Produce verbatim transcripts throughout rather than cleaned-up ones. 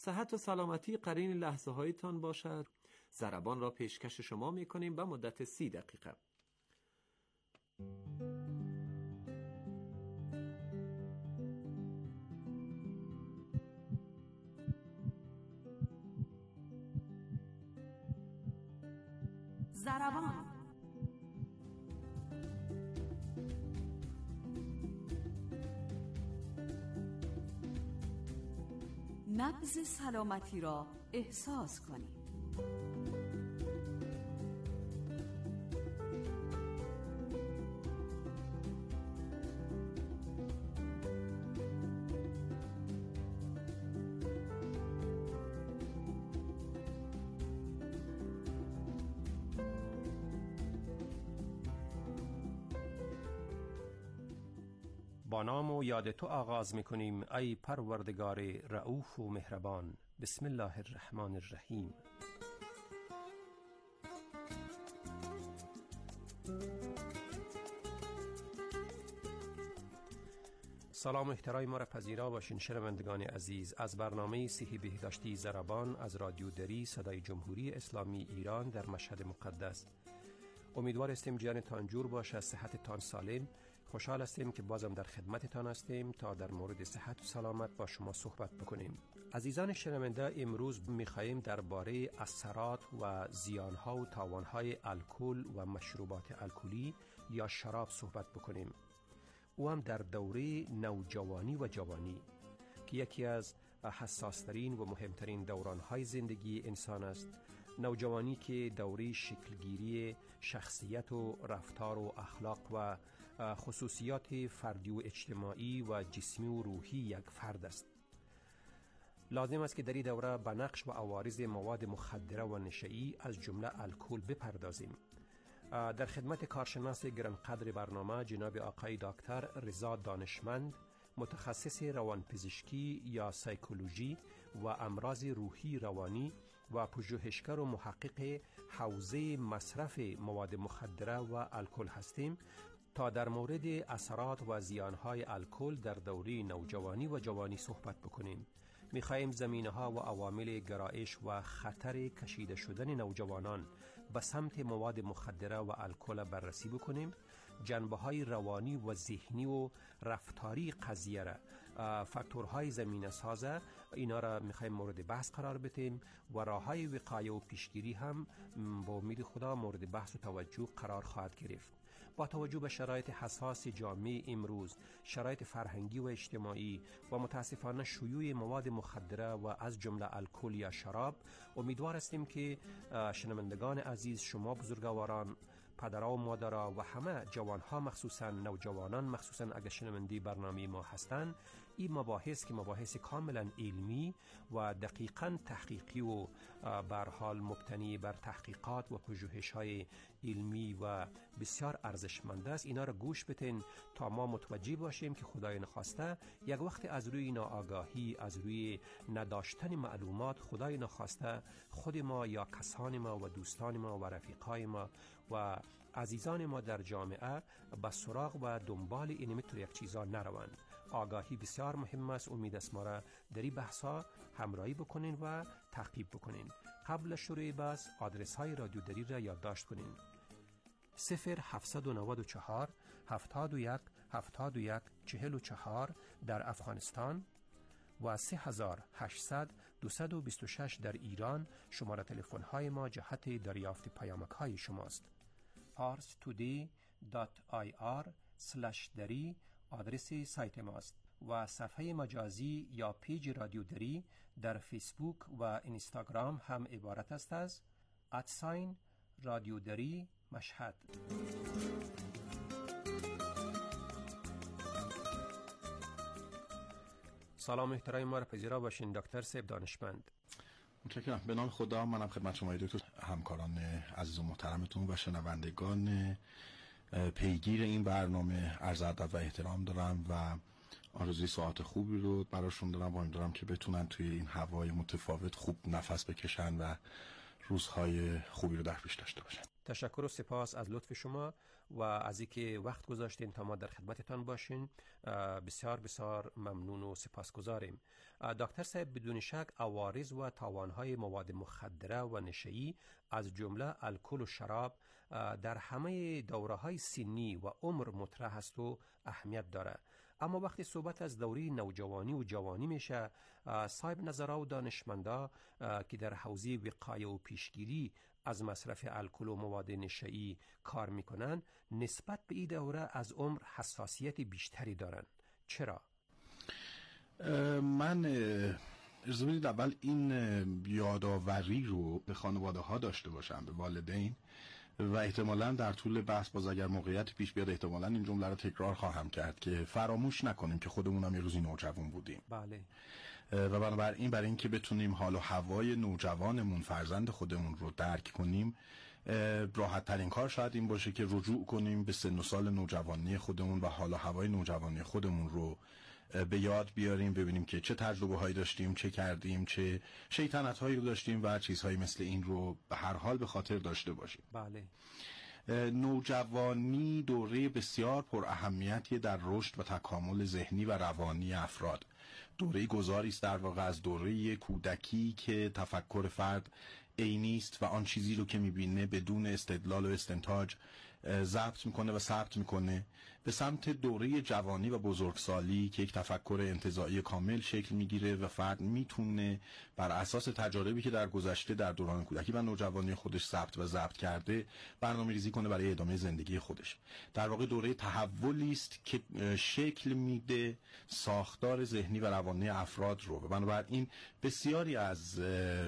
صحت و سلامتی قرین لحظه هایتان باشد. ضربان را پیشکش شما می کنیم به مدت سی دقیقه. ضربان. نبض سلامتی را احساس کنید. با نام و یاد تو آغاز می‌کنیم ای پروردگار رؤوف و مهربان. بسم الله الرحمن الرحیم. سلام و احترام ما را پذیرا باشین شنوندگان عزیز از برنامه صحی بهداشتی ضربان از رادیو دری صدای جمهوری اسلامی ایران در مشهد مقدس. امیدوار هستیم جانتان جور باشه، صحتتان سالم. خوشحال هستیم که بازم در خدمتتان هستیم تا در مورد صحت و سلامت با شما صحبت بکنیم. عزیزان شنونده، امروز می‌خواهیم درباره اثرات و زیان‌ها و تاوان‌های الکل و مشروبات الکلی یا شراب صحبت بکنیم. او هم در دوره نوجوانی و جوانی که یکی از حساس‌ترین و مهمترین دوران‌های زندگی انسان است. نوجوانی که دوره شکلگیری شخصیت و رفتار و اخلاق و خصوصیات فردی و اجتماعی و جسمی و روحی یک فرد است. لازم است که در این دوره به نقش و عوارض مواد مخدره و نشئی از جمله الکل بپردازیم. در خدمت کارشناس گرانقدر برنامه جناب آقای دکتر رضا دانشمند، متخصص روانپزشکی یا سایکولوژی و امراض روحی روانی و پژوهشگر و محقق حوزه مصرف مواد مخدره و الکل هستیم تا در مورد اثرات و زیانهای الکل در دوره نوجوانی و جوانی صحبت بکنیم. می‌خواهیم زمینه‌ها و عوامل گرایش و خطر کشیده شدن نوجوانان به سمت مواد مخدره و الکل بررسی بکنیم. جنبه‌های روانی و ذهنی و رفتاری قضیه را، فاکتورهای زمینه سازه، اینا را می‌خوایم مورد بحث قرار بدیم و راه‌های وقایه و پیشگیری هم با امید خدا مورد بحث و توجه قرار خواهد گرفت. با توجه به شرایط حساس جامعه امروز، شرایط فرهنگی و اجتماعی و متاسفانه شیوع مواد مخدره و از جمله الکل یا شراب، امیدوار هستیم که شنوندگان عزیز، شما بزرگواران، پدرها و مادرها و همه جوانها، مخصوصا نوجوانان، مخصوصا اگر شنونده برنامه ما هستند، این مباحث که مباحث کاملا علمی و دقیقاً تحقیقی و به هر حال مبتنی بر تحقیقات و پژوهش‌های علمی و بسیار ارزشمند است، اینا را گوش بدین تا ما متوجه باشیم که خدای نخواسته یک وقت از روی ناآگاهی، از روی نداشتن معلومات، خدای نخواسته خود ما یا کسان ما و دوستان ما و رفیقای ما و عزیزان ما در جامعه به سراغ و دنبال این متر یک چیزا نروند. آگاهی بسیار مهم است. امید است ما را در این بحثا همراهی بکنین و تعقیب بکنین. قبل شروع بحث آدرس های رادیو دری را یادداشت کنین: صفر هفتصد و نود و چهار هفتاد و یک هفتاد و یک چهل و چهار در افغانستان و سه هزار و هشتصد دویست و بیست و شش در ایران. شماره تلفن های ما جهت دریافت پیامک های شماست. پارس تودی دات آی آر سلش دری آدرس سایت ماست و صفحه مجازی یا پیج رادیو دری در فیسبوک و اینستاگرام هم عبارت است از ادساین رادیو دری مشهد. سلام احترام ما را پذیرا باشین دکتر صاحب دانشمند. متشکرم. به نام خدا، منم خدمت شما دکتر، همکاران عزیز و محترمتون و شنوندگان پیگیر این برنامه عرض ادب و احترام دارم و آرزوی ساعت خوبی رو براشون دارم و امیدوارم که بتونن توی این هوای متفاوت خوب نفس بکشن و روزهای خوبی رو در پیش داشته باشن. تشکر و سپاس از لطف شما و از اینکه وقت گذاشتین تا ما در خدمتتان باشین. بسیار بسیار ممنون و سپاسگزاریم. دکتر صاحب، بدون شک عوارض و تاوانهای مواد مخدره و نشئی از جمله الکل و شراب در همه دوره‌های سنی و عمر مطرح است و اهمیت داره. اما وقتی صحبت از دوره نوجوانی و جوانی میشه، صاحب نظرها و دانشمندا که در حوزه وقایه و پیشگیری از مصرف الکل و مواد نشئی کار میکنن، نسبت به این دوره از عمر حساسیت بیشتری دارن. چرا؟ من اجازه بدید اول این یادآوری رو به خانواده ها داشته باشم، به والدین، و احتمالاً در طول بحث باز اگر موقعیت پیش بیاد احتمالاً این جمله رو تکرار خواهم کرد که فراموش نکنیم که خودمون هم یه روزی نوجوان بودیم. بله. و بنابراین برای اینکه بتونیم حال و هوای نوجوانمون، فرزند خودمون رو درک کنیم، راحت ترین کار شاید این باشه که رجوع کنیم به سن و سال نوجوانی خودمون و حال و هوای نوجوانی خودمون رو به یاد بیاریم، ببینیم که چه تجربه هایی داشتیم، چه کردیم، چه شیطنت هایی رو داشتیم و چیزهایی مثل این رو به هر حال به خاطر داشته باشیم. بله. نوجوانی دوره بسیار پر اهمیتی در رشد و تکامل ذهنی و روانی افراد. دوره گذاری است در واقع از دوره کودکی که تفکر فرد عینی است و آن چیزی رو که می‌بینه بدون استدلال و استنتاج ضبط میکنه و ثبت میکنه، به سمت دوره جوانی و بزرگسالی که یک تفکر انتزاعی کامل شکل میگیره و فرد میتونه بر اساس تجاربی که در گذشته در دوران کودکی و نوجوانی خودش ثبت و ضبط کرده برنامه‌ریزی کنه برای ادامه زندگی خودش. در واقع دوره تحولی است که شکل میده ساختار ذهنی و روانی افراد رو، و بنابراین بسیاری از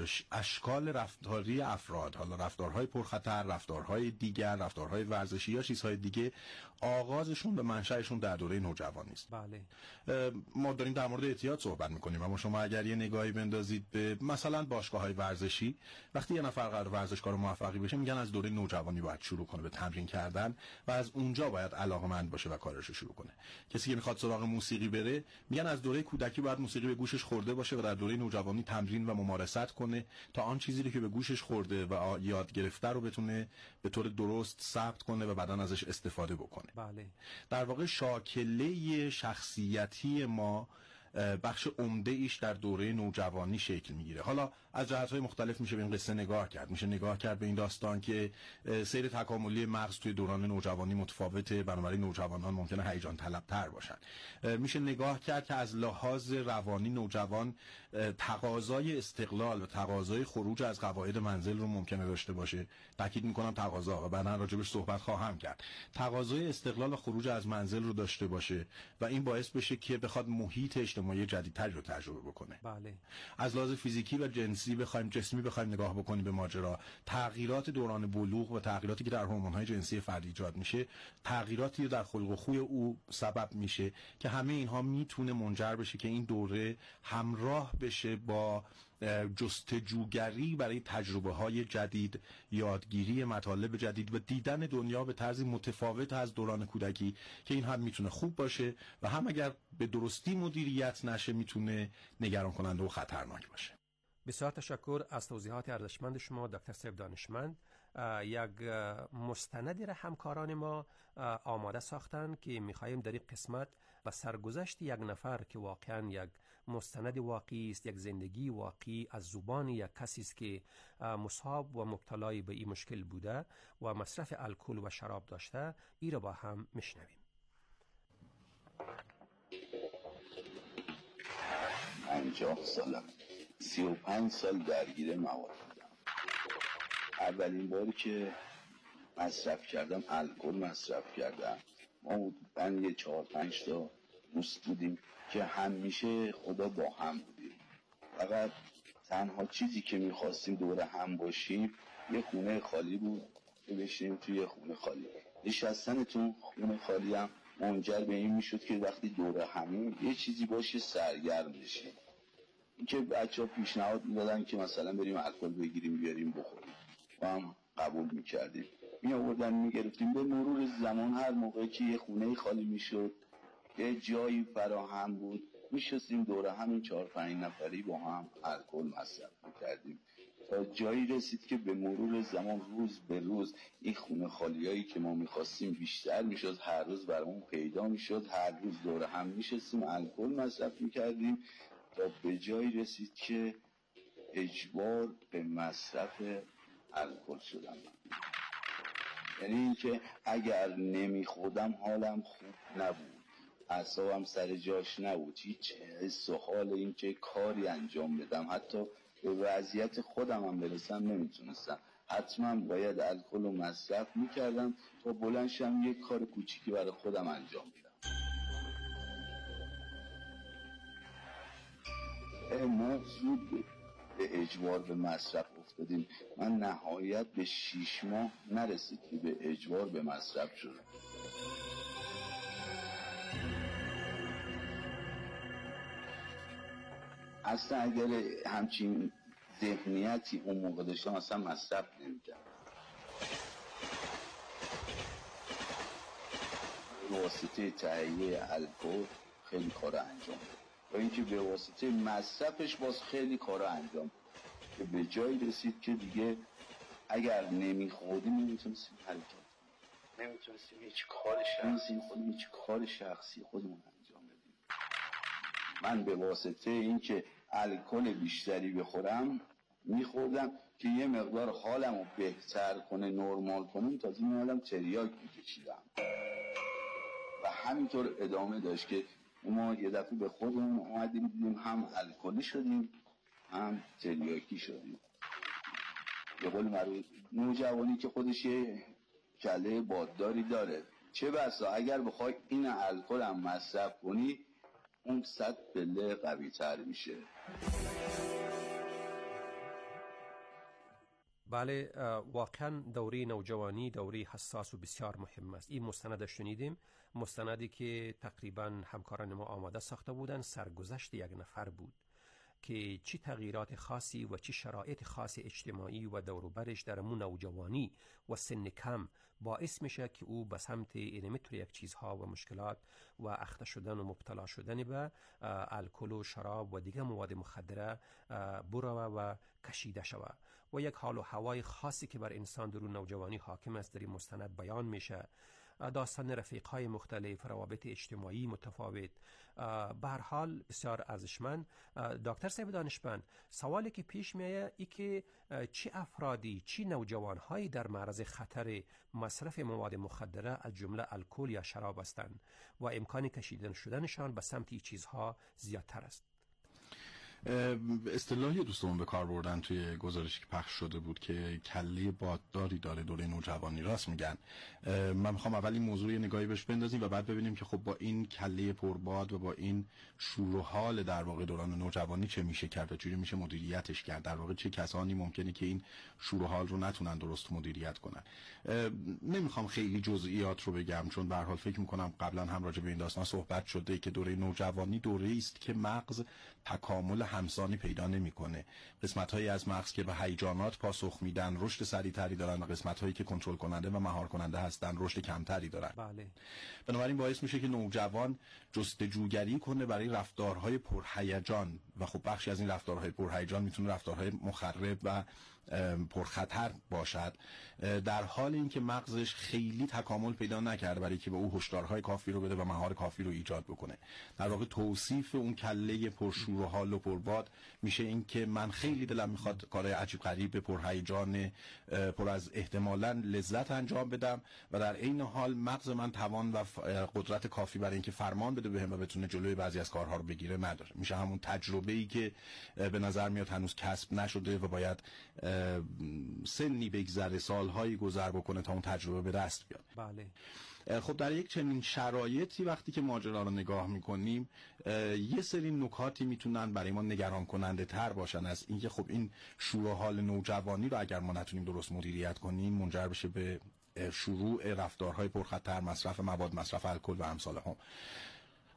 اشکال رفتاری افراد، حالا رفتارهای پرخطر، رفتارهای دیگر، رفتارهای ورزشی یا چیزهای دیگه، آغازشون به منشأشون در دوره نوجوانی است. بله. ما داریم در مورد اعتیاد صحبت میکنیم، اما شما اگر یه نگاهی بندازید به مثلا باشگاه‌های ورزشی، وقتی یه نفر قرار ورزشکار موفقی بشه میگن از دوره نوجوانی باید شروع کنه به تمرین کردن و از اونجا باید علاقه‌مند باشه و کارش رو شروع کنه. کسی که میخواد سراغ موسیقی بره میگن از دوره کودکی باید موسیقی به گوشش خورده باشه و در دوره نوجوانی تمرین و ممارست کنه تا آن چیزی رو که به گوشش خورده و یاد گرفته رو بتونه به طور درست ثبت کنه و بعداً ازش استفاده بکنه. بله. در واقع شاکله شخصیتی ما بخش عمده ایش در دوره نوجوانی شکل میگیره. حالا از جهت‌های مختلف میشه به این قصه نگاه کرد. میشه نگاه کرد به این داستان که سیر تکاملی مغز توی دوران نوجوانی متفاوته، بنابراین نوجوانان ممکنه هیجان طلب‌تر باشن. میشه نگاه کرد که از لحاظ روانی نوجوان تقاضای استقلال و تقاضای خروج از قواعد منزل رو ممکنه داشته باشه. تاکید میکنم تقاضا، و بعداً راجبش صحبت خواهم کرد. تقاضای استقلال و خروج از منزل رو داشته باشه و این باعث بشه که بخواد محیط اجتماعی جدیدتری رو تجربه بکنه. بله. از لحاظ فیزیکی و جنسی بخوایم جسمی بخوایم نگاه بکنیم به ماجرا، تغییرات دوران بلوغ و تغییراتی که در هورمون‌های جنسی فرد ایجاد میشه، تغییراتی در خلق و خوی او سبب میشه که همه اینها میتونه منجر بشه که این دوره همراه بشه با جستجوگری برای تجربه های جدید، یادگیری مطالب جدید و دیدن دنیا به طرزی متفاوت از دوران کودکی که این هم میتونه خوب باشه و هم اگر به درستی مدیریت نشه میتونه نگران کننده و خطرناک باشه. بسیار تشکر از توضیحات ارزشمند شما دکتر صاحب دانشمند. یک مستندی را همکاران ما آماده ساختن که میخواهیم در این قسمت و سرگذشت یک نفر که واقعا یک مستند واقعی است، یک زندگی واقعی از زبان یک کسی است که مصاب و مبتلای به این مشکل بوده و مصرف الکل و شراب داشته، این را با هم میشنویم. پنجاه سالم، سی و پنج سال درگیر مواد بودم. اولین باری که مصرف کردم الکل مصرف کردم، ما حدوداً یه چهار پنج تا دوست بودیم که همیشه خدا با هم بودیم. فقط تنها چیزی که میخواستیم دوره هم باشیم یه خونه خالی بود که بشینیم توی یه خونه خالی. نشستن تو خونه خالی هم منجر به این میشد که وقتی دوره همون یه چیزی باشه سرگرم بشیم. این که بچه ها پیشنهاد میدادن که مثلا بریم الکل بگیریم بیاریم بخوریم، ما هم قبول میکردیم، می آوردن میگرفتیم. به مرور زمان هر موقعی که یه خونه خالی میشد، یه جایی فراهم بود، میشستیم دوره همین چهار پنج نفری با هم الکل مصرف میکردیم تا جایی رسید که به مرور زمان روز به روز این خونه خالیایی که ما میخواستیم بیشتر میشد، هر روز برامون پیدا میشد، هر روز دور هم میشستیم الکل مصرف میکردیم تا به جایی رسید که اجبار به مصرف الکل شدم. یعنی اینکه اگر نمیخوردم حالم خوب نبود، اعصابم سر جاش نبود، هیچ حس و حال این که کاری انجام بدم، حتی به وضعیت خودم هم برسم نمیتونستم. حتما باید الکل رو مصرف میکردم تا بلند شم یک کار کوچیکی برای خودم انجام بدم. ما زود به اجبار به مصرف افتادیم. من نهایت به شیش ماه نرسید که به اجبار به مصرف شدم. اصلا اگر همچین ذهنیتی اون موقع داشتم اصلا مصرف نمی‌کردم. به واسطه تهیه الکل خیلی کار انجام داد و اینکه به واسطه مصرفش باز خیلی کار انجام داد که به جایی رسید که دیگه اگر نمیخوردیم نمیتونستیم حرکت کنیم، نمیتونستیم هیچ کار شخصی خودمون هیچ کار شخصی خودمون انجام بدیم. من به واسطه اینکه الکل بیشتری بخورم میخوردم که یه مقدار حالم رو بهتر کنه، نرمال کنم، تازه میادم تریاک میکشیدم و همینطور ادامه داشت که ما یه دفعه به خودمون اومدیم دیدیم هم الکلی شدیم هم تریاکی شدیم. به قول معروف نوجوانی که خودش یه کله بادداری داره، چه بسا اگر بخوای این الکل هم مصرف کنی اون صد پله قوی تر میشه. بله، واقعا دوره نوجوانی دوره حساس و بسیار مهم است. این مستند شنیدیم، مستندی که تقریبا همکاران ما آماده ساخته بودند، سرگذشت یک نفر بود که چی تغییرات خاصی و چی شرایط خاص اجتماعی و دوروبرش در مون نوجوانی و سن کم باعث میشه که او به سمت اینمیتر یک چیزها و مشکلات و اخته شدن و مبتلا شدن به الکل و شراب و دیگه مواد مخدره بروه و کشیده شود. و یک حال و هوای خاصی که بر انسان در نوجوانی حاکم است در این مستند بیان میشه. داستان رفیق‌های مختلف، روابط اجتماعی متفاوت، به هر حال بسیار ارزشمند. دکتر صاحب دانشمند، سوالی که پیش میاد ای که چه افرادی، چه نوجوان‌هایی در معرض خطر مصرف مواد مخدره از جمله الکل یا شراب هستند و امکان کشیدن شدنشان به سمت این چیزها زیادتر است؟ اصطلاحی دوستمون به کار بردن توی گزارشی که پخش شده بود که کله بادداری داره دوره نوجوانی، راست میگن. من میخوام اول این موضوع نگاهی بهش بندازیم و بعد ببینیم که خب با این کله پرباد و با این شور و حال در واقع دوران نوجوانی چه میشه کرد و چجوری میشه مدیریتش کرد. در واقع چه کسانی ممکنه که این شور و حال رو نتونن درست مدیریت کنن. نمیخوام خیلی جزئیات رو بگم چون به هر حال فکر میکنم قبلا هم راجع به این داستان صحبت شده که دوره نوجوانی دوره است که مغز تکامل همسانی پیدا نمیکنه. قسمت‌هایی از مغز که به هیجانات پاسخ میدن رشد سریعتری دارن و قسمت‌هایی که کنترل کننده و مهار کننده هستن رشد کمتری دارن. بله. بنابراین باعث میشه که نوجوان جستجوگری کنه برای رفتارهای پرهیجان و خب بخشی از این رفتارهای پرهیجان میتونه رفتارهای مخرب و پرخطر باشد، در حال اینکه مغزش خیلی تکامل پیدا نکرده برای که به او هشدارهای کافی رو بده و مهار کافی رو ایجاد بکنه. در واقع توصیف اون کله پرشور و حال و پرباد میشه این که من خیلی دلم میخواد کارهای عجیب غریب پرهیجان پر از احتمالاً لذت انجام بدم و در عین حال مغز من توان و قدرت کافی برای اینکه فرمان بده بهم و بتونه جلوی بعضی از کارها رو بگیره نداره. میشه همون تجربه‌ای که به نظر میاد هنوز کسب نشده و باید سنی بگذره، سالهایی گذر بکنه تا اون تجربه به دست بیاد. بله. خب در یک چنین شرایطی وقتی که ماجرا رو نگاه میکنیم یه سری نکاتی میتونن برای ما نگران کننده تر باشن از اینکه خب این شور و حال نوجوانی رو اگر ما نتونیم درست مدیریت کنیم منجر بشه به شروع رفتارهای پرخطر، مصرف مواد، مصرف الکل و امثال هم.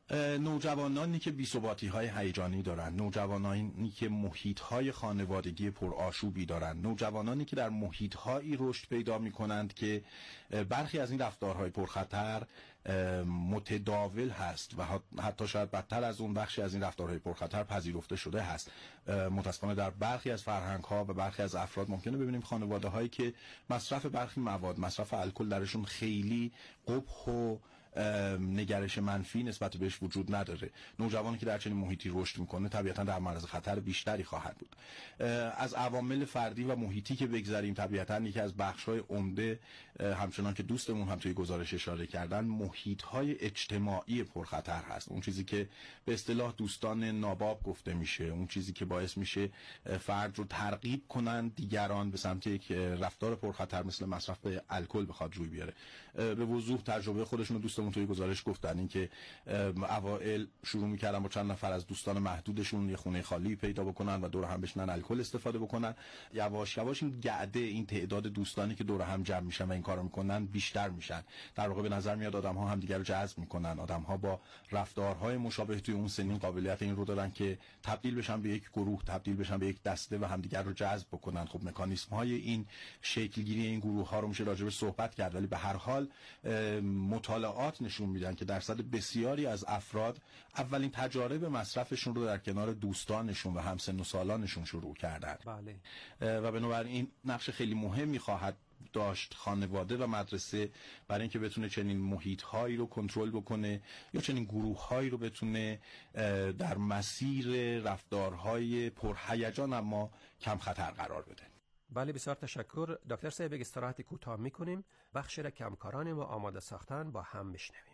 نوجوانانی که بی‌ثباتی‌های هیجانی دارن، نوجوانانی که محیط‌های خانوادگی پرآشوبی دارن، نوجوانانی که در محیط‌هایی رشد پیدا می‌کنند که برخی از این رفتارهای پرخطر متداول هست و حتی شاید بدتر از اون بخشی از این رفتارهای پرخطر پذیرفته شده هست. متأسفانه در برخی از فرهنگ‌ها و برخی از افراد ممکنه ببینیم خانواده‌هایی که مصرف برخی مواد، مصرف الکل درشون خیلی قبح و نگرش منفی نسبت بهش وجود نداره. نوجوانی که در چنین محیطی رشد میکنه طبیعتا در معرض خطر بیشتری خواهد بود. از عوامل فردی و محیطی که بگذاریم، طبیعتا یکی از بخش‌های عمده، همچنان که دوستمون هم توی گزارش اشاره کردن، محیط‌های اجتماعی پرخطر هست. اون چیزی که به اصطلاح دوستان ناباب گفته میشه، اون چیزی که باعث میشه فرد رو ترغیب کنن دیگران به سمت یک رفتار پرخطر مثل مصرف الکل بخواد روی بیاره. به وضوح تجربه خودشون دوستمون توی گزارش گفتن این که اوائل شروع می‌کردن با چند نفر از دوستان محدودشون یه خونه خالی پیدا بکنن و دور هم بشنن الکل استفاده بکنن. یواش یواش این گعده، این تعداد دوستانی که دور هم جمع میشن و این کارو میکنن بیشتر میشن. در واقع به نظر میاد آدم‌ها همدیگه رو جذب میکنن. آدم‌ها با رفتارهای مشابه توی اون سنین قابلیت این رو دارن که تبدیل بشن به یک گروه، تبدیل بشن به یک دسته و همدیگه رو جذب بکنن. خب مکانیزم‌های این شکل‌گیری این گروه‌ها رو میشه راجع به صحبت کرد، ولی به هر حال مطالعات نشون میدن که درصد بسیاری از افراد اولین تجارب مصرفشون رو در کنار دوستانشون و همسن و سالانشون شروع کردن. بله. و بنابراین نقش خیلی مهمی خواهد داشت خانواده و مدرسه برای اینکه بتونه چنین محیط‌هایی رو کنترل بکنه یا چنین گروه‌هایی رو بتونه در مسیر رفتارهای پرهیجان اما کم خطر قرار بده. بله، بسیار تشکر دکتر صاحب. یک استراحت کوتاه می‌کنیم، بخش را کمکاران ما آماده ساختن با هم بشنویم.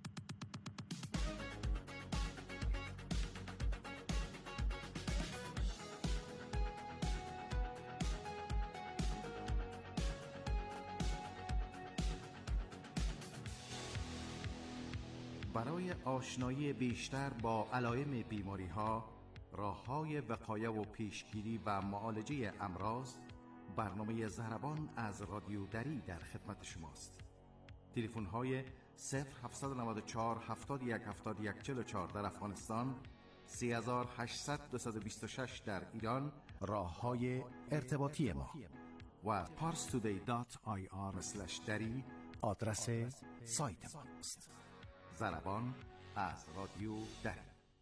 برای آشنایی بیشتر با علائم بیماری‌ها، راه‌های وقایه و پیشگیری و معالجه امراض، برنامه ضربان از رادیو دری در خدمت شماست. تلفن‌های صفر هفت نه چهار هفتاد و یک هفتاد و یک چهل و چهار در افغانستان، سه هشت صفر دو دو شش در ایران، راه‌های ارتباطی ما و پارس تودی دات آی آر اسلش دری آدرس سایت ما است. ضربان از رادیو دری.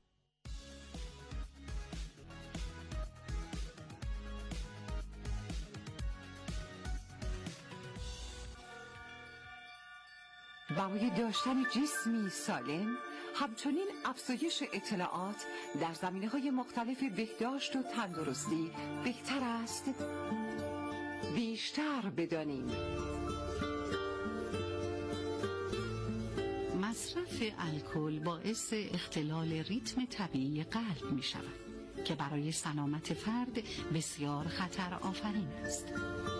برای داشتن جسمی سالم، همچنین افزایش اطلاعات در زمینه‌های مختلف بهداشت و تندرستی بهتر است بیشتر بدانیم. مصرف الکل باعث اختلال ریتم طبیعی قلب می شود که برای سلامت فرد بسیار خطر آفرین است.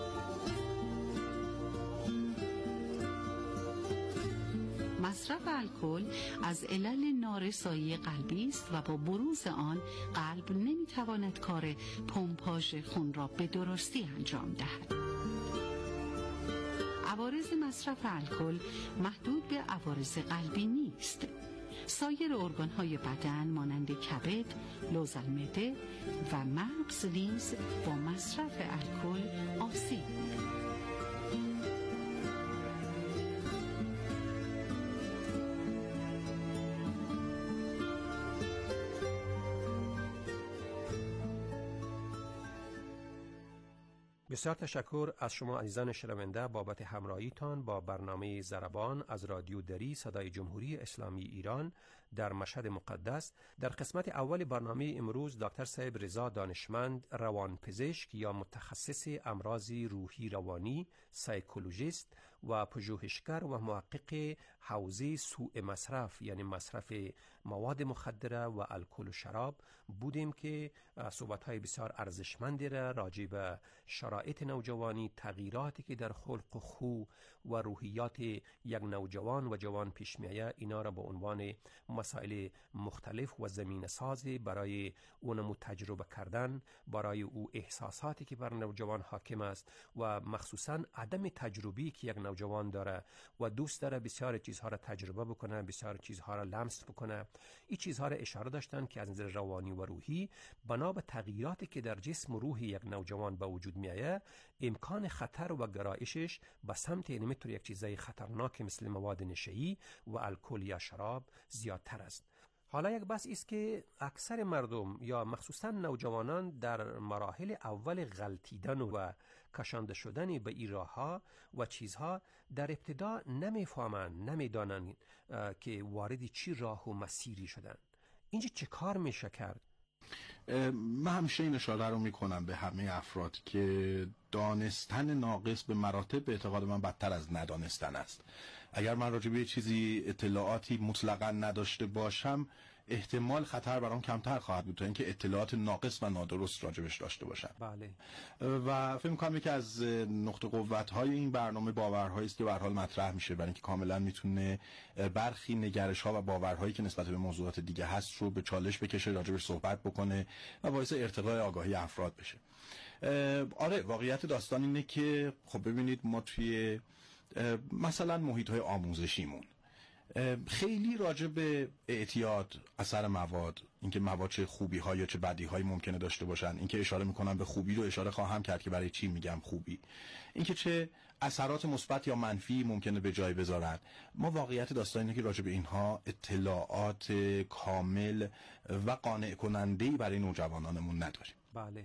مصرف الکل از علل نارسایی قلبی است و با بروز آن قلب نمیتواند کار پمپاژ خون را به درستی انجام دهد. عوارض مصرف الکل محدود به عوارض قلبی نیست. سایر ارگان‌های بدن مانند کبد، لوزالمعده و مغز نیز با مصرف الکل آسیب می‌بینند. بسیار تشکر از شما عزیزان شنونده بابت همراهیتان با برنامه ضربان از رادیو دری صدای جمهوری اسلامی ایران در مشهد مقدس. در قسمت اول برنامه امروز دکتر صاحب رضا دانشمند، روانپزشک یا متخصص امراض روحی روانی، سایکولوژیست و پژوهشگر و محقق حوزه سوء مصرف یعنی مصرف مواد مخدره و الکل و شراب بودیم که صحبت‌های بسیار ارزشمندی را راجع به شرایط نوجوانی، تغییراتی که در خلق و خو و روحیات یک نوجوان و جوان پیش می‌آید، اینا را به عنوان مسائل مختلف و زمینه سازی برای اونمو تجربه کردن، برای او احساساتی که بر نوجوان حاکم است و مخصوصاً عدم تجربی که یک نوجوان داره و دوست داره بسیار چیزها را تجربه بکنه، بسیار چیزها را لمس بکنه. این چیزها را اشاره داشتن که از نظر روانی و روحی بنا به تغییراتی که در جسم و روح یک نوجوان به وجود میآید، امکان خطر و گرایشش به سمت یعنی میتونه یک چیزای خطرناک مثل مواد نشه‌ای و الکل یا شراب زیادتر است. حالا یک بحث است که اکثر مردم یا مخصوصا نوجوانان در مراحل اول غلطیدن و کشانده شدن به این راه‌ها و چیزها در ابتدا نمیفهمند، نمیدانند که وارد چی راه و مسیری شدن. اینجا چه کار میشه کرد؟ من همیشه این اشاره رو میکنم به همه افراد که دانستن ناقص به مراتب به اعتقاد من بدتر از ندانستن است. اگر من راجع به چیزی اطلاعاتی مطلقاً نداشته باشم، احتمال خطر برام کمتر خواهد بود تا اینکه اطلاعات ناقص و نادرست راجبش داشته باشم. بله. و فکر می‌کنم یکی از نقطه قوت‌های این برنامه باورهایی است که به هر حال مطرح میشه، برای اینکه کاملا میتونه برخی نگرش‌ها و باورهایی که نسبت به موضوعات دیگه هست رو به چالش بکشه، راجبش صحبت بکنه و باعث ارتقای آگاهی افراد بشه. آره، واقعیت داستان اینه که خب ببینید ما توی مثلا محیط‌های آموزشیمون خیلی راجع به اعتیاد، اثر مواد، اینکه مواد چه خوبی ها یا چه بدی هایی ممکنه داشته باشن، اینکه اشاره میکنم به خوبی رو اشاره خواهم کرد که برای چی میگم خوبی، اینکه چه اثرات مثبت یا منفی ممکنه به جای بذارن، ما واقعیت داستان اینه که راجع به اینها اطلاعات کامل و قانع کننده‌ای برای نوجوانانمون نداریم. بله.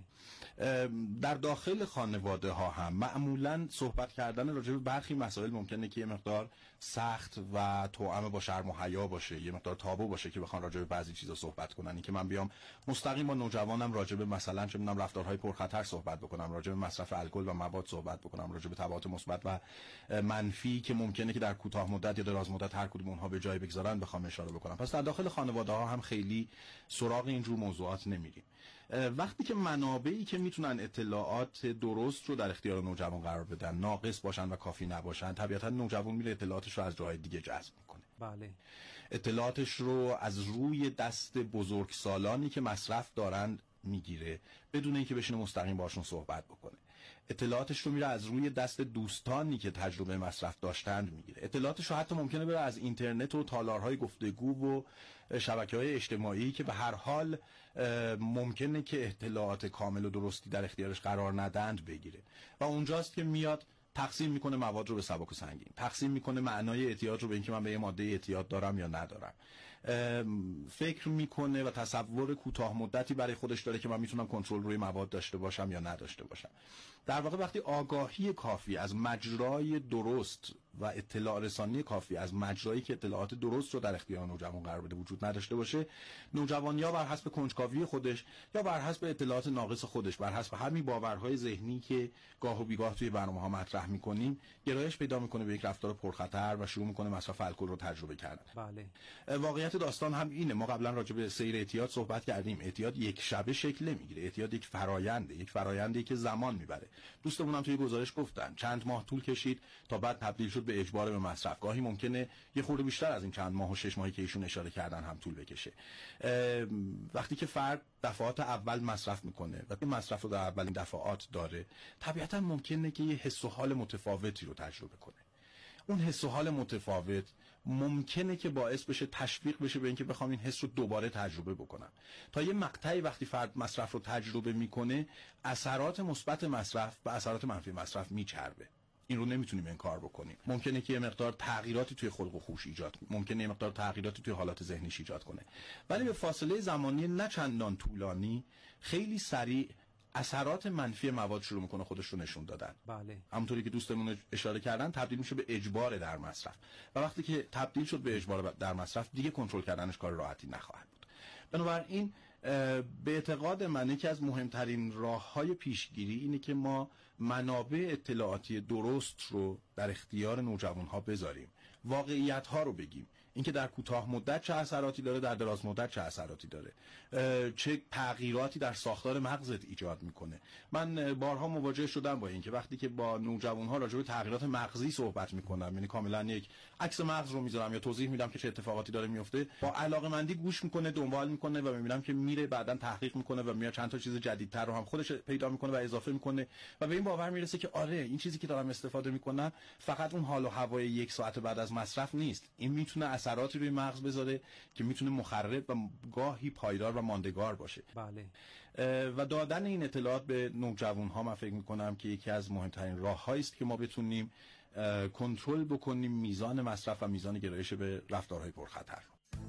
در داخل خانواده ها هم معمولا صحبت کردن راجع به برخی مسائل ممکنه که یه مقدار سخت و توأم با شرم و حیا باشه، یه مقدار تابو باشه که بخوان راجع به بعضی چیزا صحبت کنن. این که من بیام مستقیم با نوجوانم راجع به مثلا چه می‌دونم رفتارهای پرخطر صحبت بکنم، راجع به مصرف الکل و مواد صحبت بکنم، راجع به تبعات مثبت و منفی که ممکنه که در کوتاه مدت یا دراز مدت هر کدوم اونها به جای بگذارن بخوام اشاره بکنم. پس در داخل خانواده ها هم خیلی سراغ اینجور موضوعات نمیریم. وقتی که منابعی که میتونن اطلاعات درست رو در اختیار نوجوان قرار بدن ناقص باشن و کافی نباشن، طبیعتا نوجوان میره اطلاعاتش رو از جاهای دیگه جذب میکنه. بله. اطلاعاتش رو از روی دست بزرگسالانی که مصرف دارند میگیره بدون اینکه بشینه مستقیم باشون صحبت بکنه. اطلاعاتش رو میره از روی دست دوستانی که تجربه مصرف داشتند میگیره. اطلاعاتش رو حتی ممکنه بره از اینترنت و تالارهای گفتگو و شبکه‌های اجتماعی که به هر حال ممکنه که اطلاعات کامل و درستی در اختیارش قرار ندند بگیره و اونجاست که میاد تقسیم میکنه مواد رو به سبک و سنگین، تقسیم میکنه معنای اعتیاد رو به اینکه من به یه ماده اعتیاد دارم یا ندارم، فکر میکنه و تصور کوتاه مدتی برای خودش داره که من میتونم کنترل روی مواد داشته باشم یا نداشته باشم. در واقع وقتی آگاهی کافی از مجرای درست و اطلاع رسانی کافی از مجرایی که اطلاعات درست رو در اختیار نوجوان قرار بده وجود نداشته باشه، نوجوان یا بر حسب کنجکاوی خودش یا بر حسب اطلاعات ناقص خودش، بر حسب همین باورهای ذهنی که گاه و بیگاه توی برنامه‌ها مطرح می‌کنیم، گرایش پیدا می‌کنه به یک رفتار پرخطر و شروع می‌کنه مصرف الکل رو تجربه کردن. بله. واقعیت داستان هم اینه. ما قبلا راجع به سیر اعتیاد صحبت کردیم. اعتیاد یک شبه شکل نمیگیره. اعتیاد یک فراینده، یک فرایندی که زمان میبره. دوستمون هم توی گزارش گفتن چند ماه طول کشید تا بعد تبدیل شد به اجبار به مصرف. گاهی ممکنه یه خورده بیشتر از این چند ماه و شش ماهی که ایشون اشاره کردن هم طول بکشه. وقتی که فرد دفعات اول مصرف میکنه و این مصرف رو در اولین دفعات داره، طبیعتا ممکنه که یه حس و حال متفاوتی رو تجربه کنه. اون حس و حال متفاوت ممکنه که باعث بشه تشویق بشه به اینکه بخوام این حس رو دوباره تجربه بکنم. تا یه مقطعی وقتی فرد مصرف رو تجربه میکنه، اثرات مثبت مصرف و اثرات منفی مصرف میچربه. این رو نمیتونیم انکار بکنیم. ممکنه که یه مقدار تغییراتی توی خلق و خوش ایجاد کنه، ممکنه یه مقدار تغییراتی توی حالات ذهنیش ایجاد کنه، ولی به فاصله زمانی نه چندان طولانی خیلی سریع اثرات منفی مواد شروع میکنه خودش رو نشون دادن. بله. همونطوری که دوستمون اشاره کردن تبدیل میشه به اجبار در مصرف و وقتی که تبدیل شد به اجبار در مصرف دیگه کنترل کردنش کار راحتی نخواهد بود. بنابراین به اعتقاد من یکی از مهمترین راه‌های پیشگیری اینه که ما منابع اطلاعاتی درست رو در اختیار نوجوان‌ها بذاریم، واقعیت‌ها رو بگیم، اینکه در کوتاه مدت چه اثراتی داره، در دراز مدت چه اثراتی داره، چه تغییراتی در ساختار مغزت ایجاد میکنه. من بارها مواجه شدم با این که وقتی که با نوجوان‌ها راجع به تغییرات مغزی صحبت میکنم، یعنی کاملا یک عکس مغز رو میذارم یا توضیح میدم که چه اتفاقاتی داره میفته، با علاقه‌مندی گوش میکنه، دنبال میکنه و میبینم که میره بعداً تحقیق میکنه و میاد چند تا چیز جدیدتر رو هم خودش پیدا میکنه و اضافه میکنه و به این باور میرسه که آره این چیزی که دارم استفاده میکنم فقط اون حال و هوای یک ساعت بعد از مصرف نیست، این میتونه اثراتی روی مغز بذاره که میتونه مخرب و گاهی پایدار و ماندگار باشه. بله. و دادن این اطلاعات به نوجوان‌ها من فکر میکنم که یکی از مهمترین راه‌هایی است که ما بتونیم کنترل بکنیم میزان مصرف و میزان گرایش به رفتارهای پرخطر.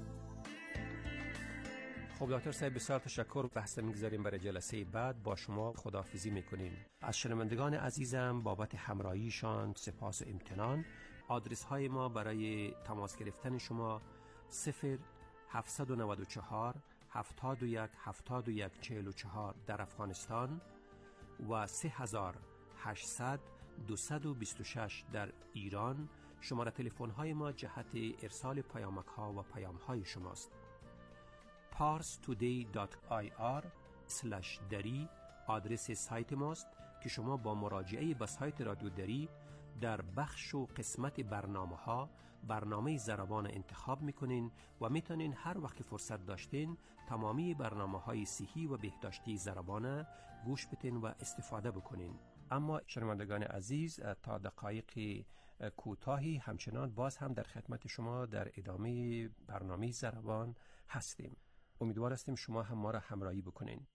خب دکتر صاحب بسیار تشکر. بحث میگذاریم برای جلسه بعد. با شما خداحافظی میکنیم. از شنوندگان عزیزم بابت همراهیشان سپاس و امتنان. آدرس های ما برای تماس گرفتن شما صفر هفت نه چهار هفتاد و یک هفتاد و یک چهل و چهار در افغانستان و سه هزار و هشتصد دویست و بیست و شش در ایران. شماره تلفن های ما جهت ارسال پیامک ها و پیام های شماست. پارس تودی دات آی آر اسلش دری آدرس سایت ماست که شما با مراجعه به سایت رادیو دری در بخش و قسمت برنامه ها برنامه زربان انتخاب میکنین و میتونین هر وقت فرصت داشتین تمامی برنامه های صحی و بهداشتی زربان گوش بدین و استفاده بکنین. اما شنوندگان عزیز تا دقایق کوتاهی همچنان باز هم در خدمت شما در ادامه برنامه زربان هستیم. امیدوار هستیم شما هم ما را همراهی بکنین.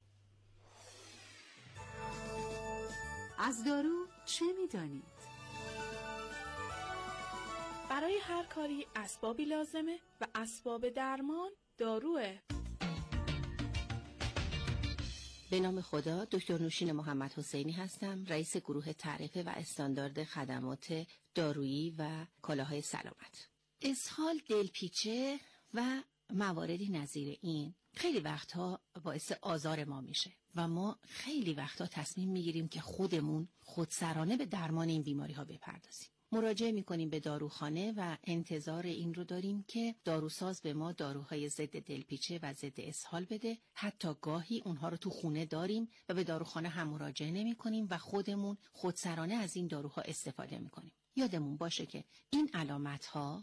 از دارو چه میدانید؟ برای هر کاری اسبابی لازمه و اسباب درمان داروه. به نام خدا، دکتر نوشین محمد حسینی هستم، رئیس گروه تعرفه و استاندارد خدمات دارویی و کالاهای سلامت. اسهال، دلپیچه و مواردی نظیر این خیلی وقتها باعث آزار ما میشه و ما خیلی وقتها تصمیم میگیریم که خودمون خودسرانه به درمان این بیماری ها بپردازیم. مراجعه میکنیم به داروخانه و انتظار این رو داریم که داروساز به ما داروهای ضد دلپیچه و ضد اسهال بده. حتی گاهی اونها رو تو خونه داریم و به داروخانه هم مراجعه نمی کنیم و خودمون خودسرانه از این داروها استفاده میکنیم. یادمون باشه که این علامت ها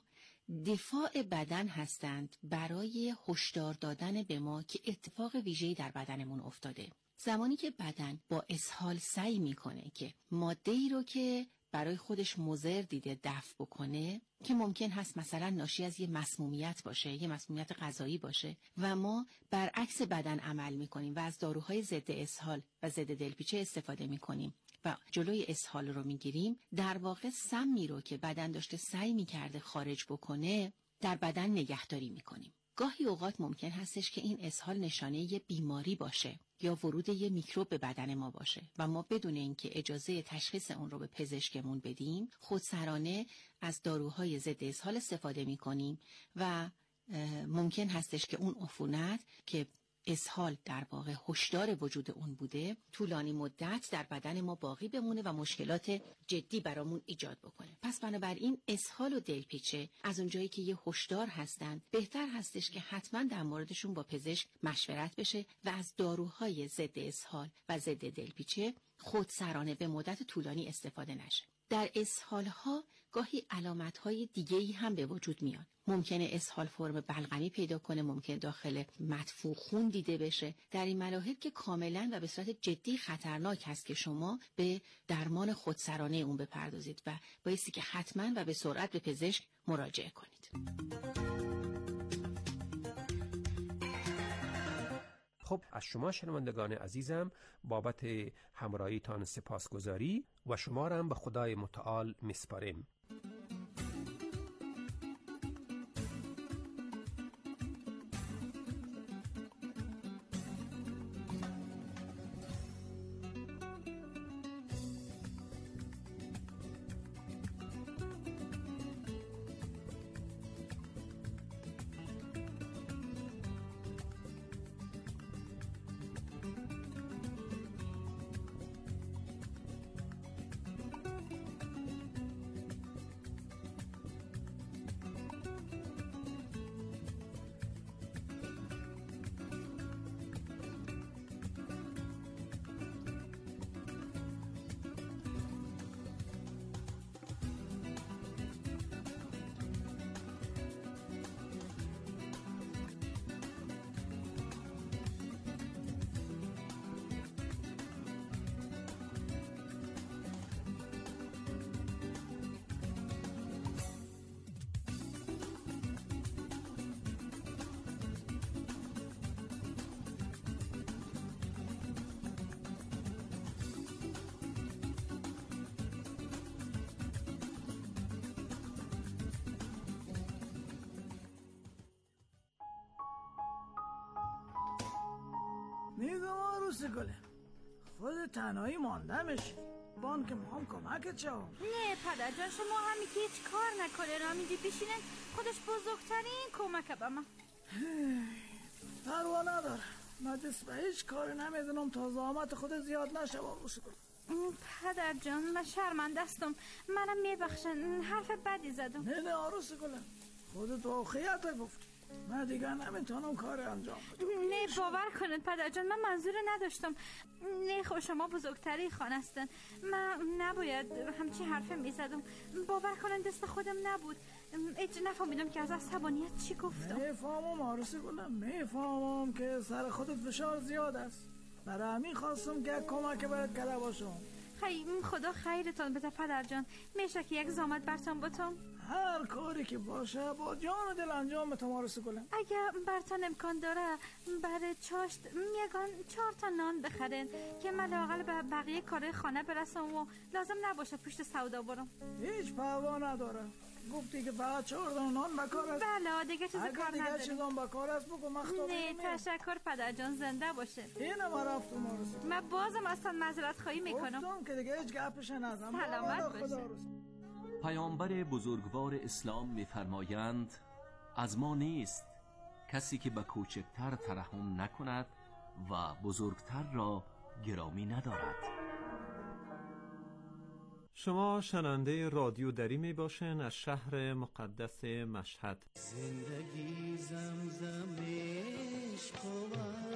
دفاع بدن هستند برای هشدار دادن به ما که اتفاق ویژه‌ای در بدنمون افتاده. زمانی که بدن با اسهال سعی میکنه که ماده‌ای رو که برای خودش مضر دیده دفع بکنه، که ممکن هست مثلا ناشی از یه مسمومیت باشه، یه مسمومیت غذایی باشه، و ما برعکس بدن عمل میکنیم و از داروهای ضد اسهال و ضد دلپیچه استفاده میکنیم و جلوی اسهال رو میگیریم، در واقع سمی رو که بدن داشته سعی میکرده خارج بکنه در بدن نگهداری میکنیم. گاهی اوقات ممکن هستش که این اسهال نشانه یه بیماری باشه یا ورود یه میکروب به بدن ما باشه و ما بدون اینکه اجازه تشخیص اون رو به پزشکمون بدیم خودسرانه از داروهای ضد اسهال استفاده میکنیم و ممکن هستش که اون عفونت که اسهال در واقع هشدار وجود اون بوده طولانی مدت در بدن ما باقی بمونه و مشکلات جدی برامون ایجاد بکنه. پس بنابراین اسهال و دلپیچه از اونجایی که یه هشدار هستن بهتر هستش که حتما در موردشون با پزشک مشورت بشه و از داروهای ضد اسهال و ضد دلپیچه خودسرانه به مدت طولانی استفاده نشه. در اسهال‌ها گاهی علامت‌های دیگه‌ای هم به وجود میاد. ممکنه اسهال فرم بلغمی پیدا کنه، ممکنه داخل مدفوع خون دیده بشه. در این مراحل که کاملا و به صورت جدی خطرناک هست که شما به درمان خودسرانه اون بپردازید و بایستی که حتما و به سرعت به پزشک مراجعه کنید. خب از شما شنوندگان عزیزم بابت همراهیتان سپاسگزاری و شما را هم به خدای متعال میسپاریم. عروس گله خود تنهایی مانده میشی بان که ما هم کمکت شو. نه پدر جان شما همی که هیچ کار نکنه را میدی بشینن خودش بزرگترین کمک به من. پروا نداره من دست به هیچ کاری نمیدونم تا زحمت خود زیاد نشه عروس گله. پدر جان من شرمنده استم منم میبخشن حرف بدی زدم. نه نه عروس گله خودت واقعیت گفت من دیگه نمیتونم کار انجام بدم. نه باور کنید پدر جان من منظور نداشتم. نه خب شما بزرگتری خانه هستن من نباید همچی حرف میزدم. باور کنید دست خودم نبود ایچ نفهمیدم که از عصبانیت چی گفتم. میفهمم عروس گلم میفهمم که سر خودت فشار زیاد است برای همین خواستم که کمک برات کرده باشم. خیلی خدا خیرتان بده پدر جان میشه که یک زحمت برتان بتم. هر کاری که باشه با جان و دل انجام بتم عروس گلم. اگه برتان امکان داره برای چاشت میگن چهار تا نان بخرین که من لااقل به بقیه کار خانه برسم و لازم نباشه پشت سودا برم. هیچ پروا نداره گفتی که فقط چهار تا نان بکار است. بله دیگه چیز کار نداره. اگه دیگه چیزام بکار است بگو مختار. نه تشکر پدر جان زنده باشه. اینم رفتم عروس. من بازم اصلا معذرت خواهی میکنم. گفتم که دیگه هیچ گپش نزن. سلامت باشه. پیامبر بزرگوار اسلام می‌فرمایند از ما نیست کسی که به کوچکتر ترحم نکند و بزرگتر را گرامی ندارد. شما شنونده رادیو دری می باشین از شهر مقدس مشهد. زندگی زمزمش خوب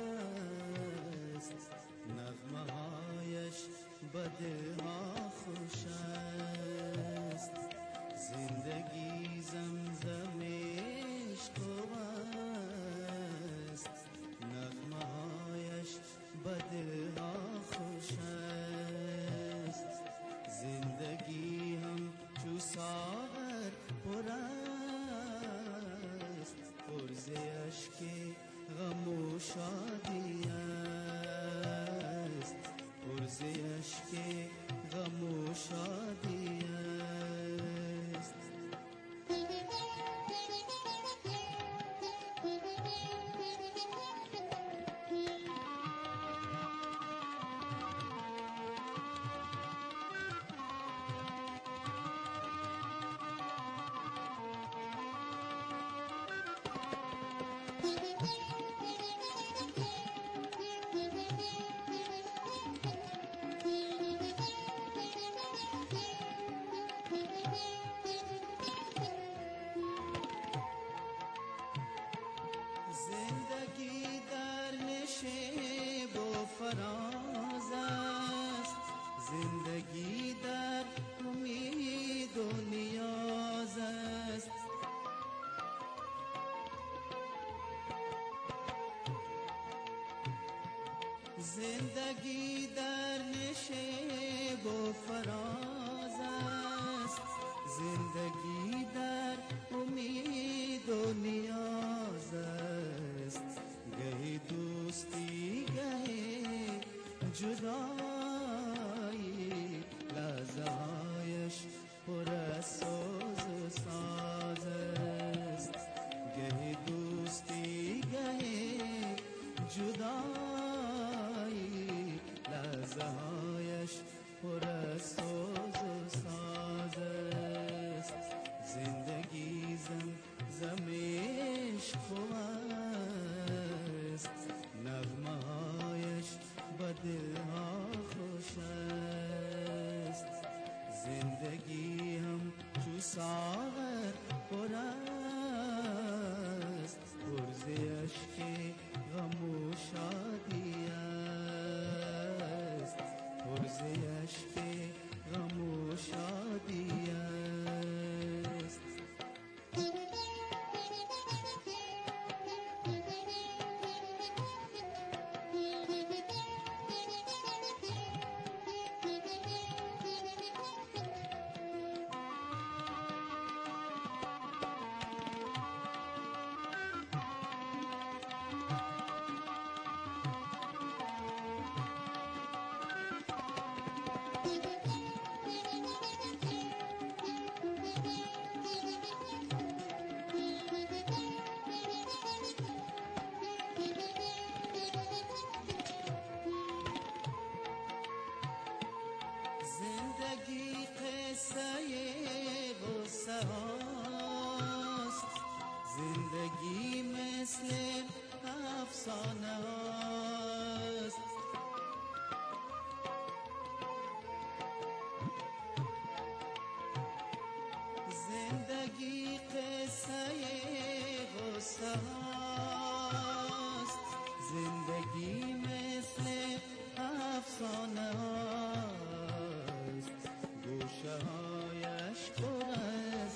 است نغمه هایش به دلها خوش است. زندگی زمزمش خوب است نغمه هایش به دلها خوش است. زندگی هم چو ساغر پر است پرز اشک غم و شادی است. پرز اشک غم و شادی است. زندگی در نشیب و فراز است. زندگی در امید و نیاز است. زندگی در نشیب و فراز است. زندگی در امید و نیاز است. گهی دوستی گهی جدایی لحظه هایش پر از سوز و ساز است. گهی دوستی گهی جدایی لحظه هایش پر از سوز و ساز است. زندگی زم زمش خوب است نغمه هایش به دلها خوش است. زندگی هم چو ساغر پر است پرز اشک غم و شادی است. پرز اشک غم و شادی است. زندگی قصه غصه هاست، زندگی مثل افسانه هاست، گوشه هایش پر از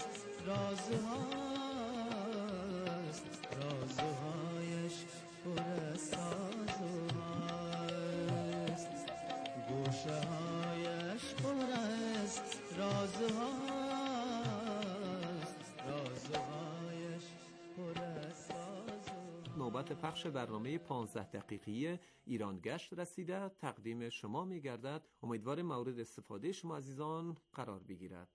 رازهاست، رازهایش پر از سازهاست، گوشه هایش پر از رازهاست، رازهایش پر از سازهاست. نوبت پخش برنامه پانزده دقیقه‌ای ایران گشت رسیده. تقدیم شما می‌گردد. امیدوارم مورد استفاده شما عزیزان قرار بگیرد.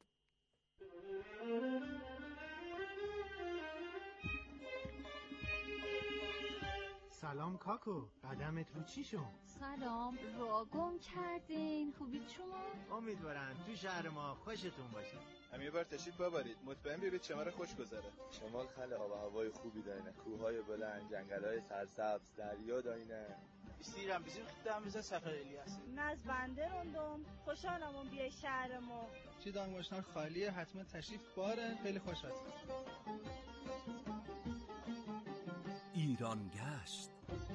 سلام کاکو، قدمت رو چی شد؟ سلام، را گم کردین. خوبید شما؟ امیدوارم تو شهر ما خوشتون باشه. هم یه بار تشریف ببرید، مطمئن بیایید شمال خوش گذره. شمال خیلی آب و هوای خوبی داره، کوههای بلند، جنگل‌های سرسبز، دریا داینه. بیستیرم بیزیم خدام بزن سفر الیاس. ناز بنده روندم، خوشحالم بیای شهر ما. چی دانگوشنار خالیه، حتما تشریف باره، خیلی خوش هست. ایران گشت.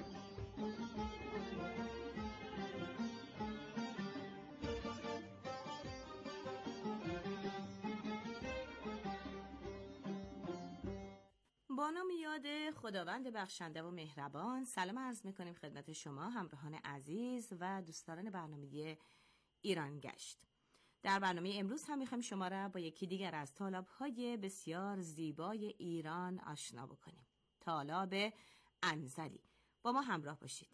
با نام یاد خداوند بخشنده و مهربان، سلام عرض میکنیم خدمت شما همراهان عزیز و دوستداران برنامه ایران گشت. در برنامه امروز هم میخوایم شما را با یکی دیگر از طالاب‌های بسیار زیبای ایران آشنا بکنیم. طالاب انزلی. با ما همراه باشید.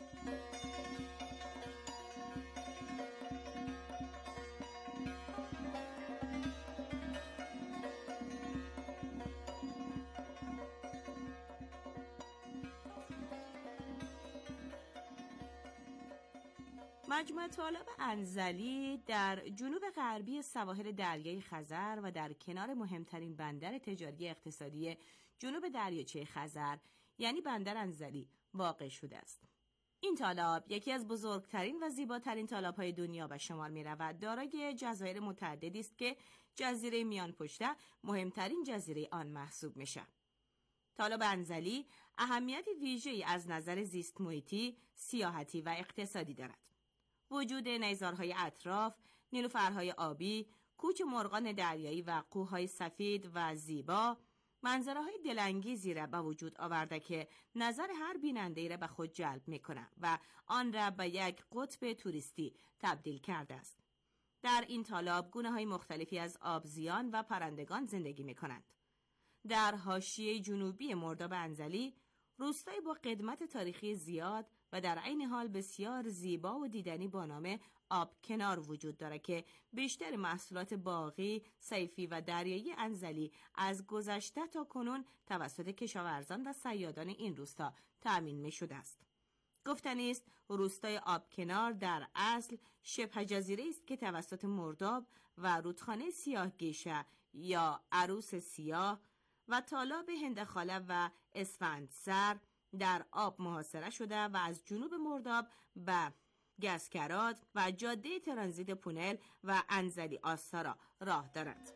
مجموعه طالاب انزلی در جنوب غربی سواحل دریای خزر و در کنار مهمترین بندر تجاری اقتصادی جنوب دریاچه خزر یعنی بندر انزلی واقع شده است. این طالاب یکی از بزرگترین و زیباترین طالاب‌های دنیا به شمار می‌رود. دارای جزایر متعددی است که جزیره میان پشته مهمترین جزیره آن محسوب میشه. طالاب انزلی اهمیت ویژه‌ای از نظر زیست محیطی، سیاحتی و اقتصادی دارد. وجود نیزارهای اطراف، نیلوفرهای آبی، کوچ مرغان دریایی و کوههای سفید و زیبا، منظره‌های دلانگیزی را به وجود آورده که نظر هر بیننده‌ای را به خود جلب می‌کند و آن را به یک قطب توریستی تبدیل کرده است. در این طالاب گونه‌های مختلفی از آبزیان و پرندگان زندگی می‌کنند. در حاشیه جنوبی مرداب انزلی، روستایی با قدمت تاریخی زیاد و در عین حال بسیار زیبا و دیدنی با نام آبکنار وجود دارد که بیشتر محصولات باغی، صیفی و دریایی انزلی از گذشته تا کنون توسط کشاورزان و صیادان این روستا تأمین می شده است. گفتنی است روستای آبکنار در اصل شبه جزیره است که توسط مرداب و رودخانه سیاه گیشه یا عروس سیاه و طالاب هندخاله و اسفندسر در آب محاصره شده و از جنوب مرداب به گسکرات و جاده ترانزیت پونل و انزلی آستارا راه دارد.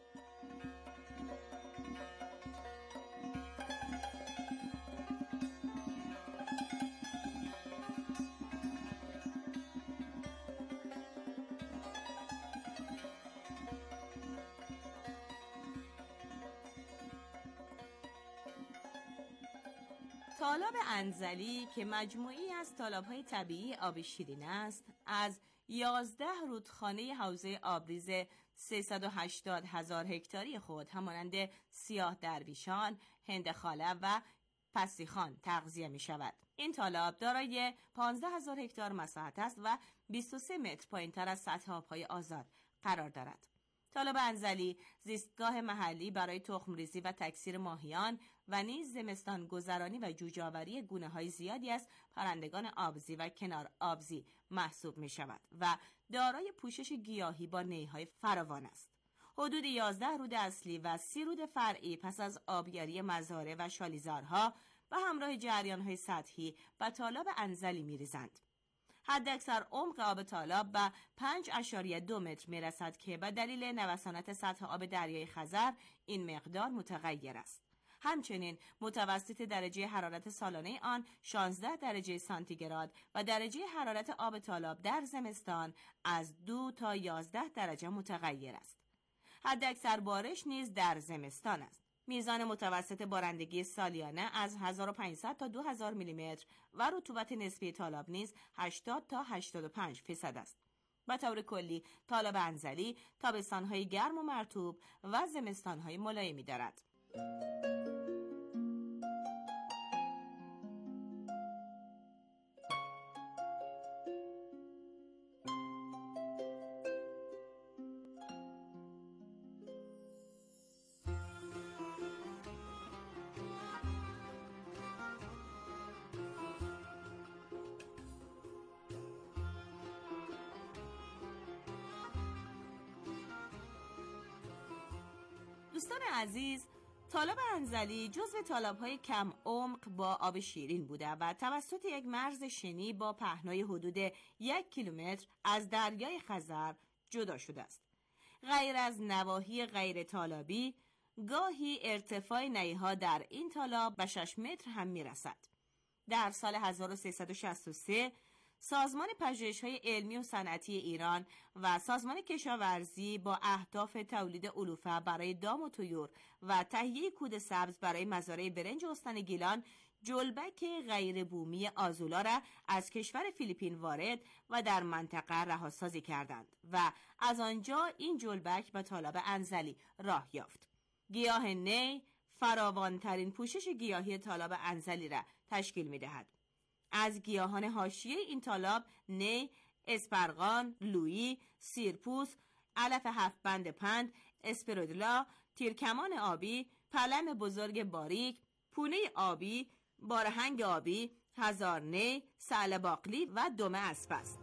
طالاب انزلی که مجموعی از طالاب‌های طبیعی آب شیرین است، از یازده رودخانه حوزه آبریز سیصد و هشتاد هزار هکتاری خود همانند سیاه درویشان، هندخاله و پسیخان تغذیه می شود. این طالاب دارای پانزده هزار هکتار مساحت است و بیست و سه متر پایین‌تر از سطح آب‌های آزاد قرار دارد. طالاب انزلی زیستگاه محلی برای تخمریزی و تکثیر ماهیان و نیز زمستان گذرانی و جوجه‌آوری گونه‌های زیادی از پرندگان آبزی و کنار آبزی محسوب می شود و دارای پوشش گیاهی با نی‌های فراوان است. حدود یازده رود اصلی و سی رود فرعی پس از آبیاری مزارع و شالیزارها و همراه جریان‌های سطحی و طالاب انزلی می‌ریزند. حداکثر عمق آب تالاب به پنج اشاریه دو متر میرسد که به دلیل نوسانات سطح آب دریای خزر این مقدار متغیر است. همچنین متوسط درجه حرارت سالانه آن شانزده درجه سانتیگراد و درجه حرارت آب تالاب در زمستان از دو تا یازده درجه متغیر است. حداکثر بارش نیز در زمستان است. میزان متوسط بارندگی سالیانه از هزار و پانصد تا دو هزار میلیمتر و رطوبت نسبی تالاب نیز هشتاد تا هشتاد و پنج فیصد است. به طور کلی تالاب انزلی تابستان‌های گرم و مرطوب و زمستان‌های ملایمی دارد. دوستان عزیز، تالاب انزلی جزو تالاب‌های کم عمق با آب شیرین بوده و توسط یک مرز شنی با پهنای حدود یک کیلومتر از دریای خزر جدا شده است. غیر از نواحی غیر تالابی، گاهی ارتفاع نیها در این تالاب به شش متر هم میرسد. در سال هزار و سیصد و شصت و سه سازمان پژوهش‌های علمی و صنعتی ایران و سازمان کشاورزی با اهداف تولید علوفه برای دام و طیور و تهیه کود سبز برای مزارع برنج استان گیلان جلبک غیر بومی آزولا را از کشور فیلیپین وارد و در منطقه رهاسازی کردند و از آنجا این جلبک به تالاب انزلی راه یافت. گیاه نی فراوانترین پوشش گیاهی تالاب انزلی را تشکیل می‌دهد. از گیاهان حاشیه این تالاب نی، اسپرغان، لویی، سیرپوس، علف هفت بند پند، اسپرودلا، تیرکمان آبی، پلم بزرگ باریک، پونه آبی، بارهنگ آبی، هزار نی، سعل باقلی و دمه اسب است.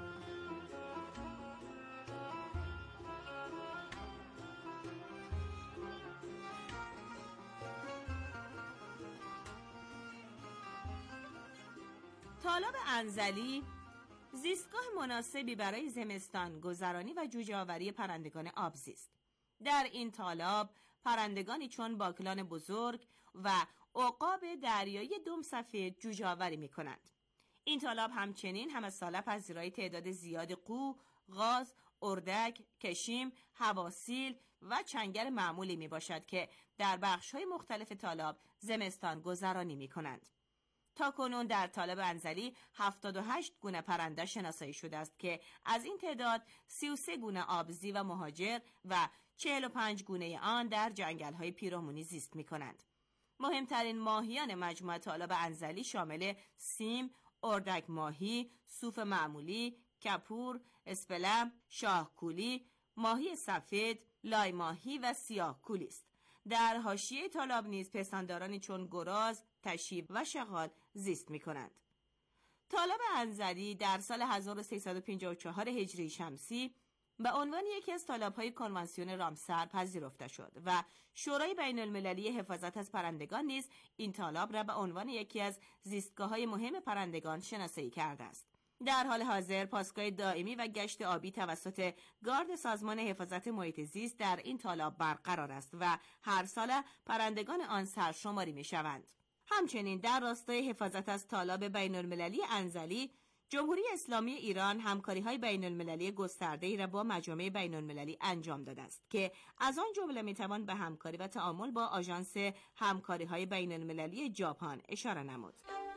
تالاب انزلی زیستگاه مناسبی برای زمستان گذرانی و جوجه آوری پرندگان آبزیست. در این تالاب پرندگانی چون باکلان بزرگ و عقاب دریایی دم سفید جوجه آوری می کنند. این تالاب همچنین همه ساله پذیرای تعداد زیاد قو، غاز، اردک، کشیم، حواسیل و چنگر معمولی می باشد که در بخش‌های مختلف تالاب زمستان گذرانی می کنند. تا کنون در تالاب انزلی هفتاد و هشت گونه پرنده شناسایی شده است که از این تعداد سی و سه گونه آبزی و مهاجر و چهل و پنج گونه آن در جنگل‌های پیرامونی زیست می‌کنند. مهمترین ماهیان مجموعه تالاب انزلی شامل سیم، اردک ماهی، صوف معمولی، کپور، اسپلم، شاهکولی، ماهی سفید، لای ماهی و سیاه کولی است. در حاشیه تالاب نیز پستاندارانی چون گراز، تشیب و شغال زیست می کنند. تالاب انزلی در سال هزار و سیصد و پنجاه و چهار هجری شمسی به عنوان یکی از تالاب‌های کنوانسیون رامسر پذیرفته شد و شورای بین المللی حفاظت از پرندگان نیز این تالاب را به عنوان یکی از زیستگاه‌های مهم پرندگان شناسایی کرده است. در حال حاضر پاسگاه دائمی و گشت آبی توسط گارد سازمان حفاظت محیط زیست در این تالاب برقرار است و هر سال پرندگان آن سرشماری می‌شوند. همچنین در راستای حفاظت از تالاب بین المللی انزلی، جمهوری اسلامی ایران همکاری‌های بین المللی گسترده‌ای را با مجامع بین المللی انجام داده است که از آن جمله می‌توان به همکاری و تعامل با آژانس همکاری‌های بین المللی ژاپن اشاره نمود.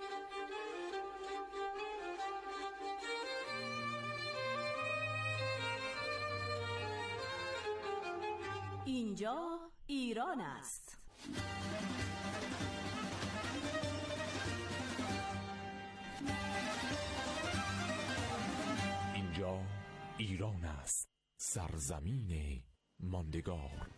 اینجا ایران است. اینجا ایران است، سرزمین ماندگار.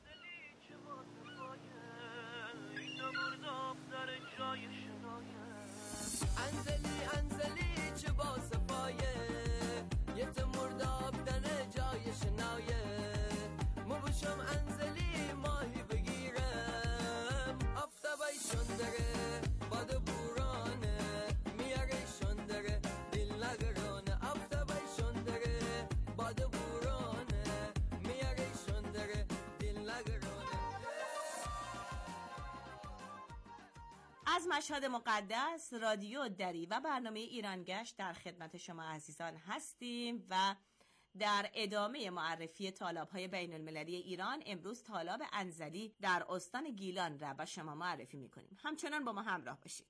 انزلی انزلی چه با صفایه یه تمرداب دنه جای شنایه مبوشم انزلی ماهی بگیرم آفتابای شندره باد بورانه میاره شندره دل نگرانه از مشهد مقدس رادیو دری و برنامه ایرانگشت در خدمت شما عزیزان هستیم و در ادامه معرفی تالاب‌های بین المللی ایران امروز تالاب انزلی در استان گیلان را به شما معرفی می‌کنیم. همچنان با ما همراه باشید.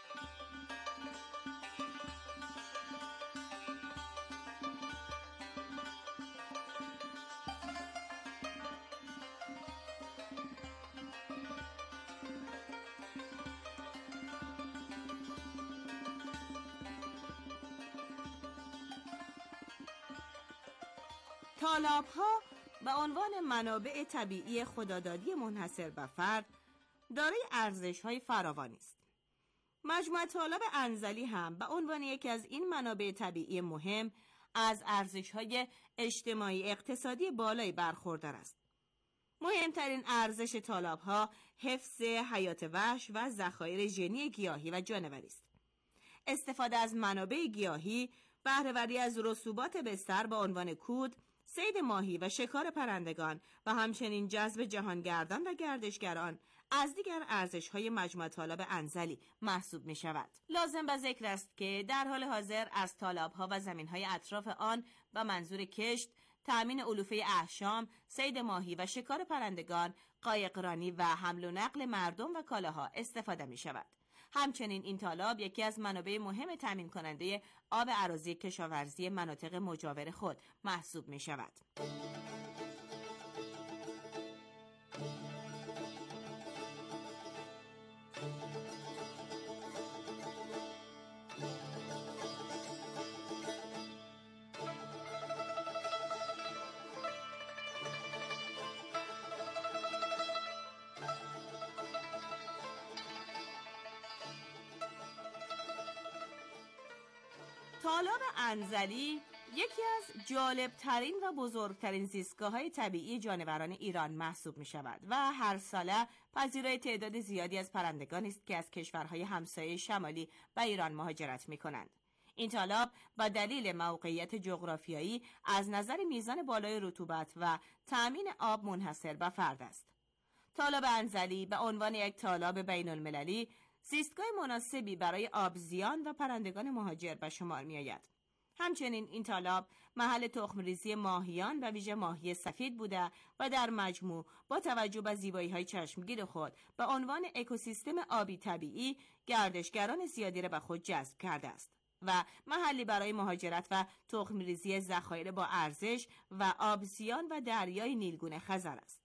تالاب‌ها به عنوان منابع طبیعی خدادادی منحصر به فرد دارای ارزش‌های فراوانی است. مجموعه تالاب انزلی هم به عنوان یکی از این منابع طبیعی مهم از ارزش‌های اجتماعی اقتصادی بالایی برخوردار است. مهمترین ارزش تالاب‌ها حفظ حیات وحش و ذخایر ژنی گیاهی و جانوری است. استفاده از منابع گیاهی، بهره‌وری از رسوبات بستر به عنوان کود، صید ماهی و شکار پرندگان و همچنین جذب جهانگردان و گردشگران از دیگر ارزش‌های مجموعه تالاب انزلی محسوب می‌شود. لازم به ذکر است که در حال حاضر از تالاب‌ها و زمین‌های اطراف آن به منظور کشت، تأمین علوفه احشام، صید ماهی و شکار پرندگان، قایقرانی و حمل و نقل مردم و کالاها استفاده می‌شود. همچنین این تالاب یکی از منابع مهم تامین کننده آب اراضی کشاورزی مناطق مجاور خود محسوب می شود. تالاب انزلی یکی از جالبترین و بزرگترین زیستگاه‌های طبیعی جانوران ایران محسوب می شود و هر ساله پذیرای تعداد زیادی از پرندگان است که از کشورهای همسایه شمالی به ایران مهاجرت می کنند. این تالاب با دلیل موقعیت جغرافیایی از نظر میزان بالای رطوبت و تأمین آب منحصر به فرد است. تالاب انزلی به عنوان یک تالاب بین المللی زیستگاه مناسبی برای آبزیان و پرندگان مهاجر به شمار می آید. همچنین این تالاب محل تخم‌ریزی ماهیان و ویژه ماهی سفید بوده و در مجموع با توجه به زیبایی‌های چشمگیر خود به عنوان اکوسیستم آبی طبیعی گردشگران زیادی را به خود جذب کرده است و محلی برای مهاجرت و تخم‌ریزی ذخایر با ارزش و آبزیان و دریای نیلگون خزر است.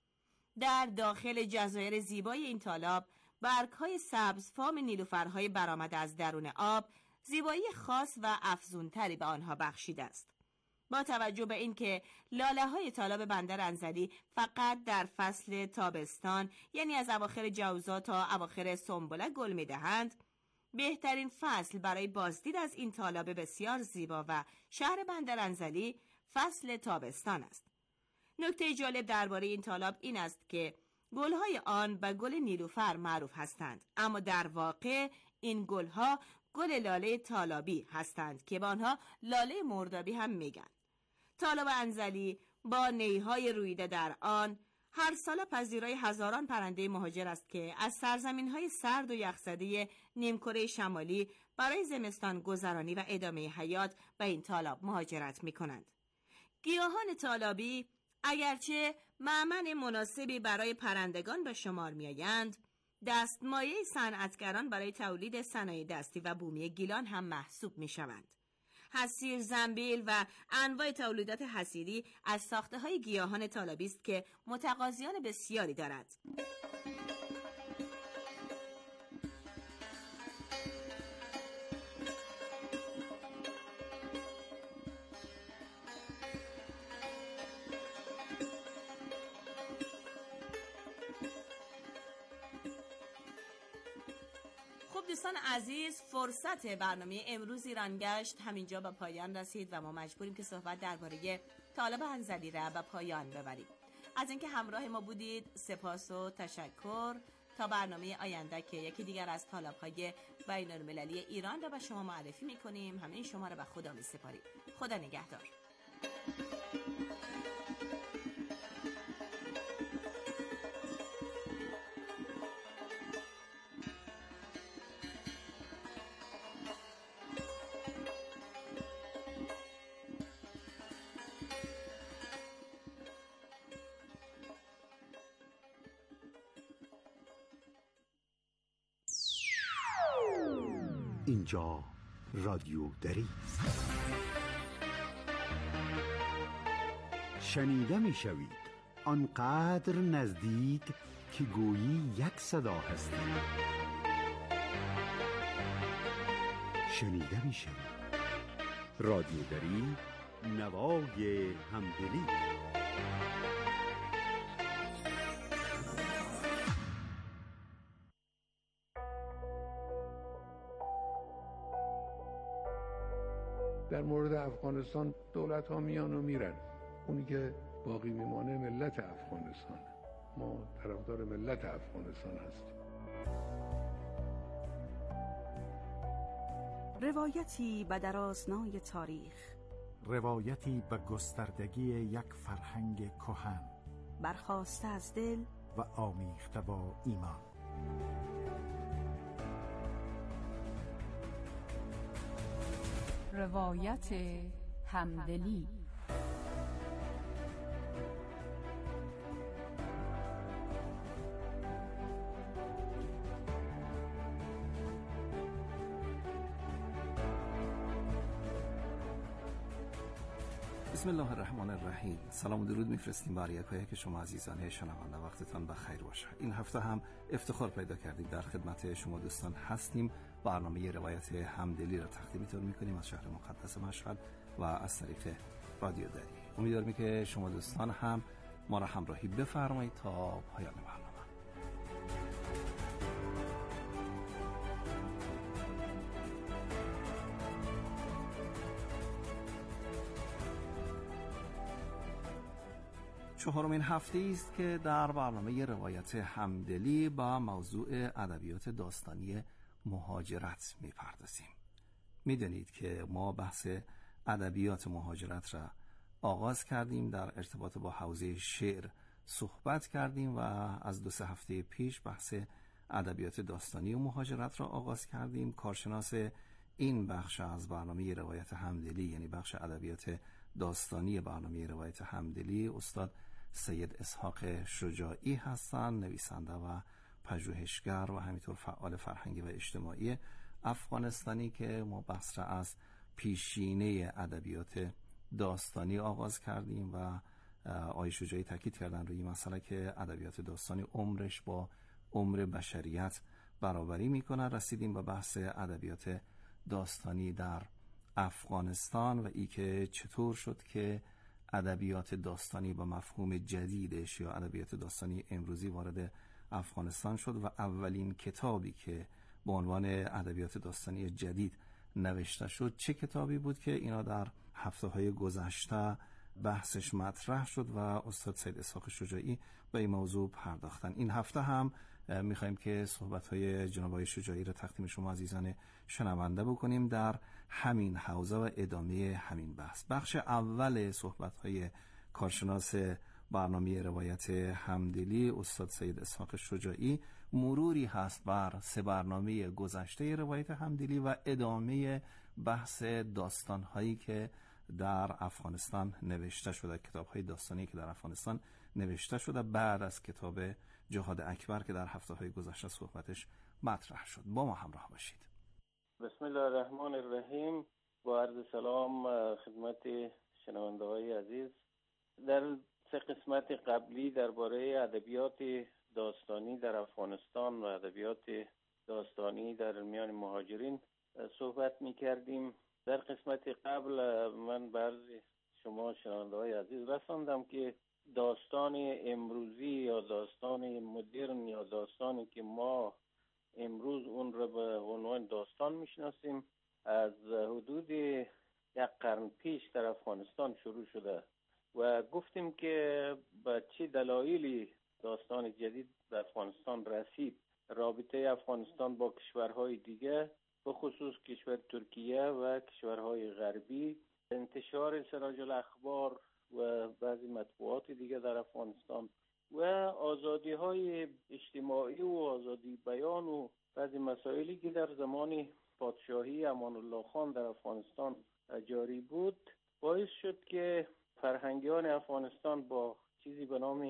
در داخل جزایر زیبای این تالاب برگ‌های سبز فام نیلوفرهای برآمده از درون آب زیبایی خاص و افزونتری به آنها بخشیده است. با توجه به اینکه لاله‌های تالاب بندر انزلی فقط در فصل تابستان یعنی از اواخر جوزا تا اواخر سنبله گل می‌دهند، بهترین فصل برای بازدید از این تالاب بسیار زیبا و شهر بندر انزلی فصل تابستان است. نکته جالب درباره این تالاب این است که گل‌های آن به گل نیلوفر معروف هستند، اما در واقع این گل‌ها گل لاله تالابی هستند که به آنها لاله مردابی هم میگن. تالاب انزلی با نیهای رویده در آن هر سال پذیرای هزاران پرنده مهاجر است که از سرزمین‌های سرد و یخزده نیمکره شمالی برای زمستان گذرانی و ادامه حیات به این تالاب مهاجرت می‌کنند. گیاهان تالابی اگرچه مأمن مناسبی برای پرندگان به شمار می‌آیند، دستمایه صنعتگران برای تولید صنایع دستی و بومی گیلان هم محسوب می‌شوند. حصیر، زنبیل و انواع تولیدات حصیری از ساخته‌های گیاهان تالابی است که متقاضیان بسیاری دارد. دوستان عزیز، فرصت برنامه امروز ایرانگشت همینجا به پایان رسید و ما مجبوریم که صحبت درباره تالاب انزلی را به پایان ببریم. از اینکه همراه ما بودید سپاس و تشکر. تا برنامه آینده که یکی دیگر از تالاب‌های بین المللی ایران را به شما معرفی می‌کنیم، همه شما را به خدا می‌سپاریم. خدا نگهدار. اینجا رادیو دری است. شنیده می شوید آنقدر نزدیک که گویی یک صدا هستید. شنیده می شوید رادیو دری، نوای همدلی. در مورد افغانستان دولت ها میان و میرن، اونی که باقی میمانه ملت افغانستان. ما طرفدار ملت افغانستان هستیم. روایتی به درازنای تاریخ، روایتی به گستردگی یک فرهنگ کهن، برخاسته از دل و آمیخته با ایمان. روایت همدلی. بسم الله الرحمن الرحیم. سلام و درود میفرستیم بر یکایک که شما عزیزان شنونده. وقتتان بخیر باشه. این هفته هم افتخار پیدا کردید در خدمت شما دوستان هستیم. برنامه روایت همدلی را تقدیمتون میکنیم از شهر مقدس مشهد و از طریق رادیو دری. امیدوارم که شما دوستان هم ما را همراهی بفرمایید تا پایان برنامه. چهارمین هفته است که در برنامه روایت همدلی با موضوع ادبیات داستانی مهاجرت میپردازیم. میدونید که ما بحث ادبیات مهاجرت را آغاز کردیم، در ارتباط با حوزه شعر صحبت کردیم و از دو سه هفته پیش بحث ادبیات داستانی و مهاجرت را آغاز کردیم. کارشناس این بخش از برنامه روایت همدلی، یعنی بخش ادبیات داستانی برنامه روایت همدلی، استاد سید اسحاق شجاعی هستند، نویسنده و پژوهشگر و همینطور فعال فرهنگی و اجتماعی افغانستانی که ما بحث را از پیشینه ادبیات داستانی آغاز کردیم و آقای شجاعی تاکید کردن روی این مسئله که ادبیات داستانی عمرش با عمر بشریت برابری میکنه. رسیدیم به بحث ادبیات داستانی در افغانستان و ای که چطور شد که ادبیات داستانی با مفهوم جدیدش یا ادبیات داستانی امروزی وارد افغانستان شد و اولین کتابی که با عنوان ادبیات داستانی جدید نوشته شد چه کتابی بود که اینا در هفته‌های گذشته بحثش مطرح شد و استاد سید اسحاق شجاعی به این موضوع پرداختن. این هفته هم میخوایم که صحبت‌های جناب آقای شجاعی را تقدیم شما عزیزان شنونده بکنیم در همین حوزه و ادامه همین بحث. بخش اول صحبت‌های کارشناس برنامه روایت همدلی استاد سید اسحاق شجاعی مروری هست بر سه برنامه گذشته روایت همدلی و ادامه بحث داستان‌هایی که در افغانستان نوشته شده، کتاب‌های داستانی که در افغانستان نوشته شده بعد از کتاب جهاد اکبر که در هفته‌های گذشته صحبتش مطرح شد. با ما همراه باشید. بسم الله الرحمن الرحیم. با عرض سلام خدمت شنونده‌های عزیز. در سه قسمت قبلی درباره ادبیات داستانی در افغانستان و ادبیات داستانی در میان مهاجرین صحبت می‌کردیم. در قسمت قبل من برای شما شنونده‌های عزیز رساندم که داستان امروزی یا داستان مدرن یا داستانی که ما امروز اون را به عنوان داستان میشناسیم از حدود یک قرن پیش در افغانستان شروع شده و گفتیم که به چه دلایلی داستان جدید به افغانستان رسید. رابطه افغانستان با کشورهای دیگه به خصوص کشور ترکیه و کشورهای غربی، انتشار سراج الاخبار و بعضی مطبوعات دیگه در افغانستان و آزادی های اجتماعی و آزادی بیان و بعضی مسائلی که در زمان پادشاهی امان الله خان در افغانستان جاری بود باعث شد که فرهنگیان افغانستان با چیزی به نام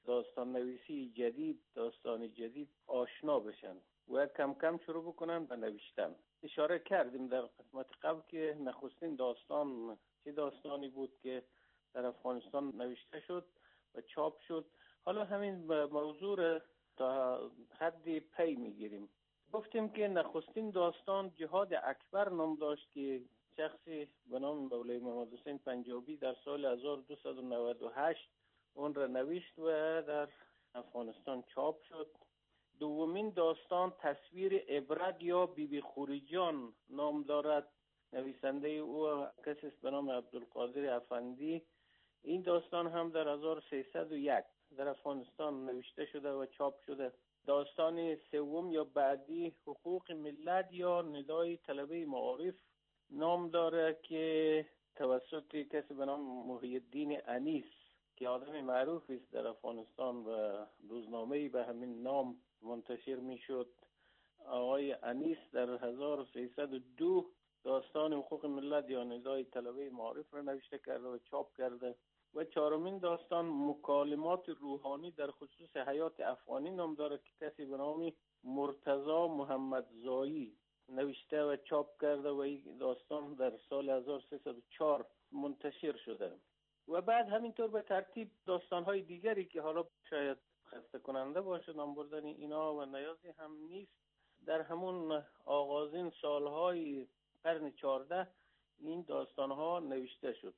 داستان نویسی جدید، داستان جدید آشنا بشن و کم کم شروع بکنن به نوشتن. اشاره کردیم در قسمت قبل که نخستین داستان چه داستانی بود که در افغانستان نوشته شد و چاپ شد. حالا همین موضوع تا حدی پی میگیریم. گفتیم که نخستین داستان جهاد اکبر نام داشت که شخصی به نام مولوی محمد حسین پنجابی در سال هزار و دویست و نود و هشت اون را نوشت و در افغانستان چاپ شد. دومین داستان تصویر عبرت یا بی بی خوری جان نام دارد. نویسنده او کسی است به نام عبدالقادر افندی. این داستان هم در هزار و سیصد و یک در افغانستان نوشته شده و چاپ شده. داستان سوم یا بعدی حقوق ملت یا ندای طلبه معارف نام داره که توسط کسی به نام محی الدین انیس که آدم معروفی است در افغانستان و روزنامه‌ای به همین نام منتشر میشد. آقای انیس در هزار و سیصد و دو داستان حقوق ملت یا ندای طلبه معارف را نوشته کرده و چاپ کرده. و چهارمین داستان مکالمات روحانی در خصوص حیات افغانی نام داره که کسی به نام مرتضی محمدزایی نوشته و چاپ کرده و این داستان در سال هزار و سیصد و چهار منتشر شده. و بعد همینطور به ترتیب داستان‌های دیگری که حالا شاید خسته کننده باشه نام بردن اینا و نیازی هم نیست، در همون آغازین سالهای قرن چهارده این داستان‌ها نوشته شد.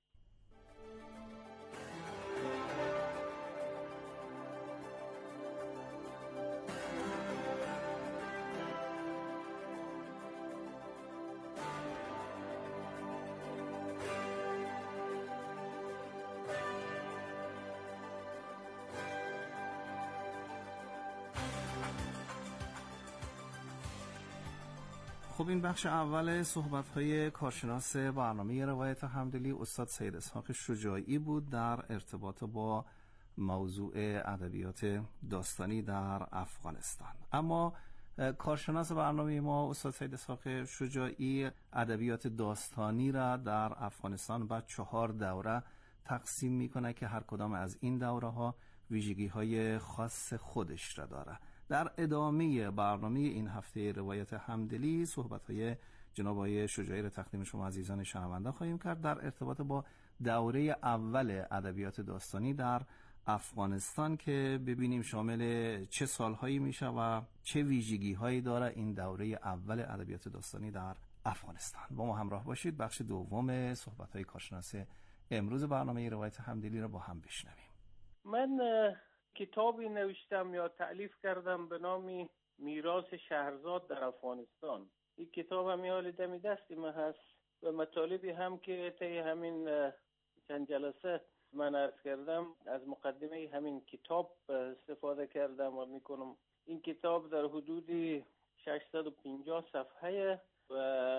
خب این بخش اول صحبت‌های کارشناس برنامه روایت همدلی استاد سید اسحاق شجاعی بود در ارتباط با موضوع ادبیات داستانی در افغانستان. اما کارشناس برنامه ما استاد سید اسحاق شجاعی ادبیات داستانی را در افغانستان به چهار دوره تقسیم میکنه که هر کدام از این دوره ها ویژگی های خاص خودش را داره. در ادامه برنامه این هفته روایت همدلی صحبت‌های جناب آقای شجاعی را تقدیم شما عزیزان شنونده خواهیم کرد در ارتباط با دوره اول ادبیات داستانی در افغانستان که ببینیم شامل چه سالهایی میشه و چه ویژگی‌هایی داره این دوره اول ادبیات داستانی در افغانستان. با ما همراه باشید. بخش دوم صحبت‌های کارشناس امروز برنامه روایت همدلی را با هم بشنویم. من کتابی نوشتم یا تألیف کردم به نام میراث شهرزاد در افغانستان. این کتاب هم حال دم دست من هست و مطالبی هم که طی همین چند جلسه من عرض کردم از مقدمه همین کتاب استفاده کردم و میکنم. این کتاب در حدود ششصد و پنجاه صفحه و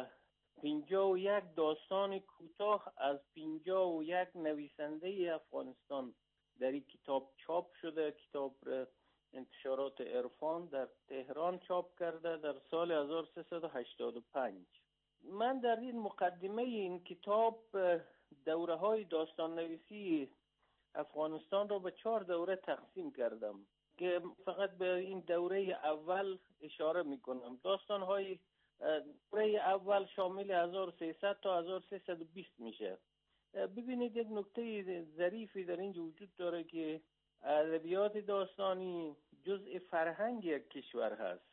پنجاه و یک داستان کوتاه از پنجاه و یک نویسنده افغانستان در این کتاب چاپ شده. کتاب انتشارات عرفان در تهران چاپ کرده در سال هزار و سیصد و هشتاد و پنج. من در این مقدمه این کتاب دوره های داستان نویسی افغانستان را به چهار دوره تقسیم کردم که فقط به این دوره اول اشاره می کنم. داستان های دوره اول شامل هزار و سیصد تا هزار و سیصد و بیست میشه. ببینید یک نکته ظریفی در اینجا وجود داره که ادبیات داستانی جزء فرهنگ یک کشور هست.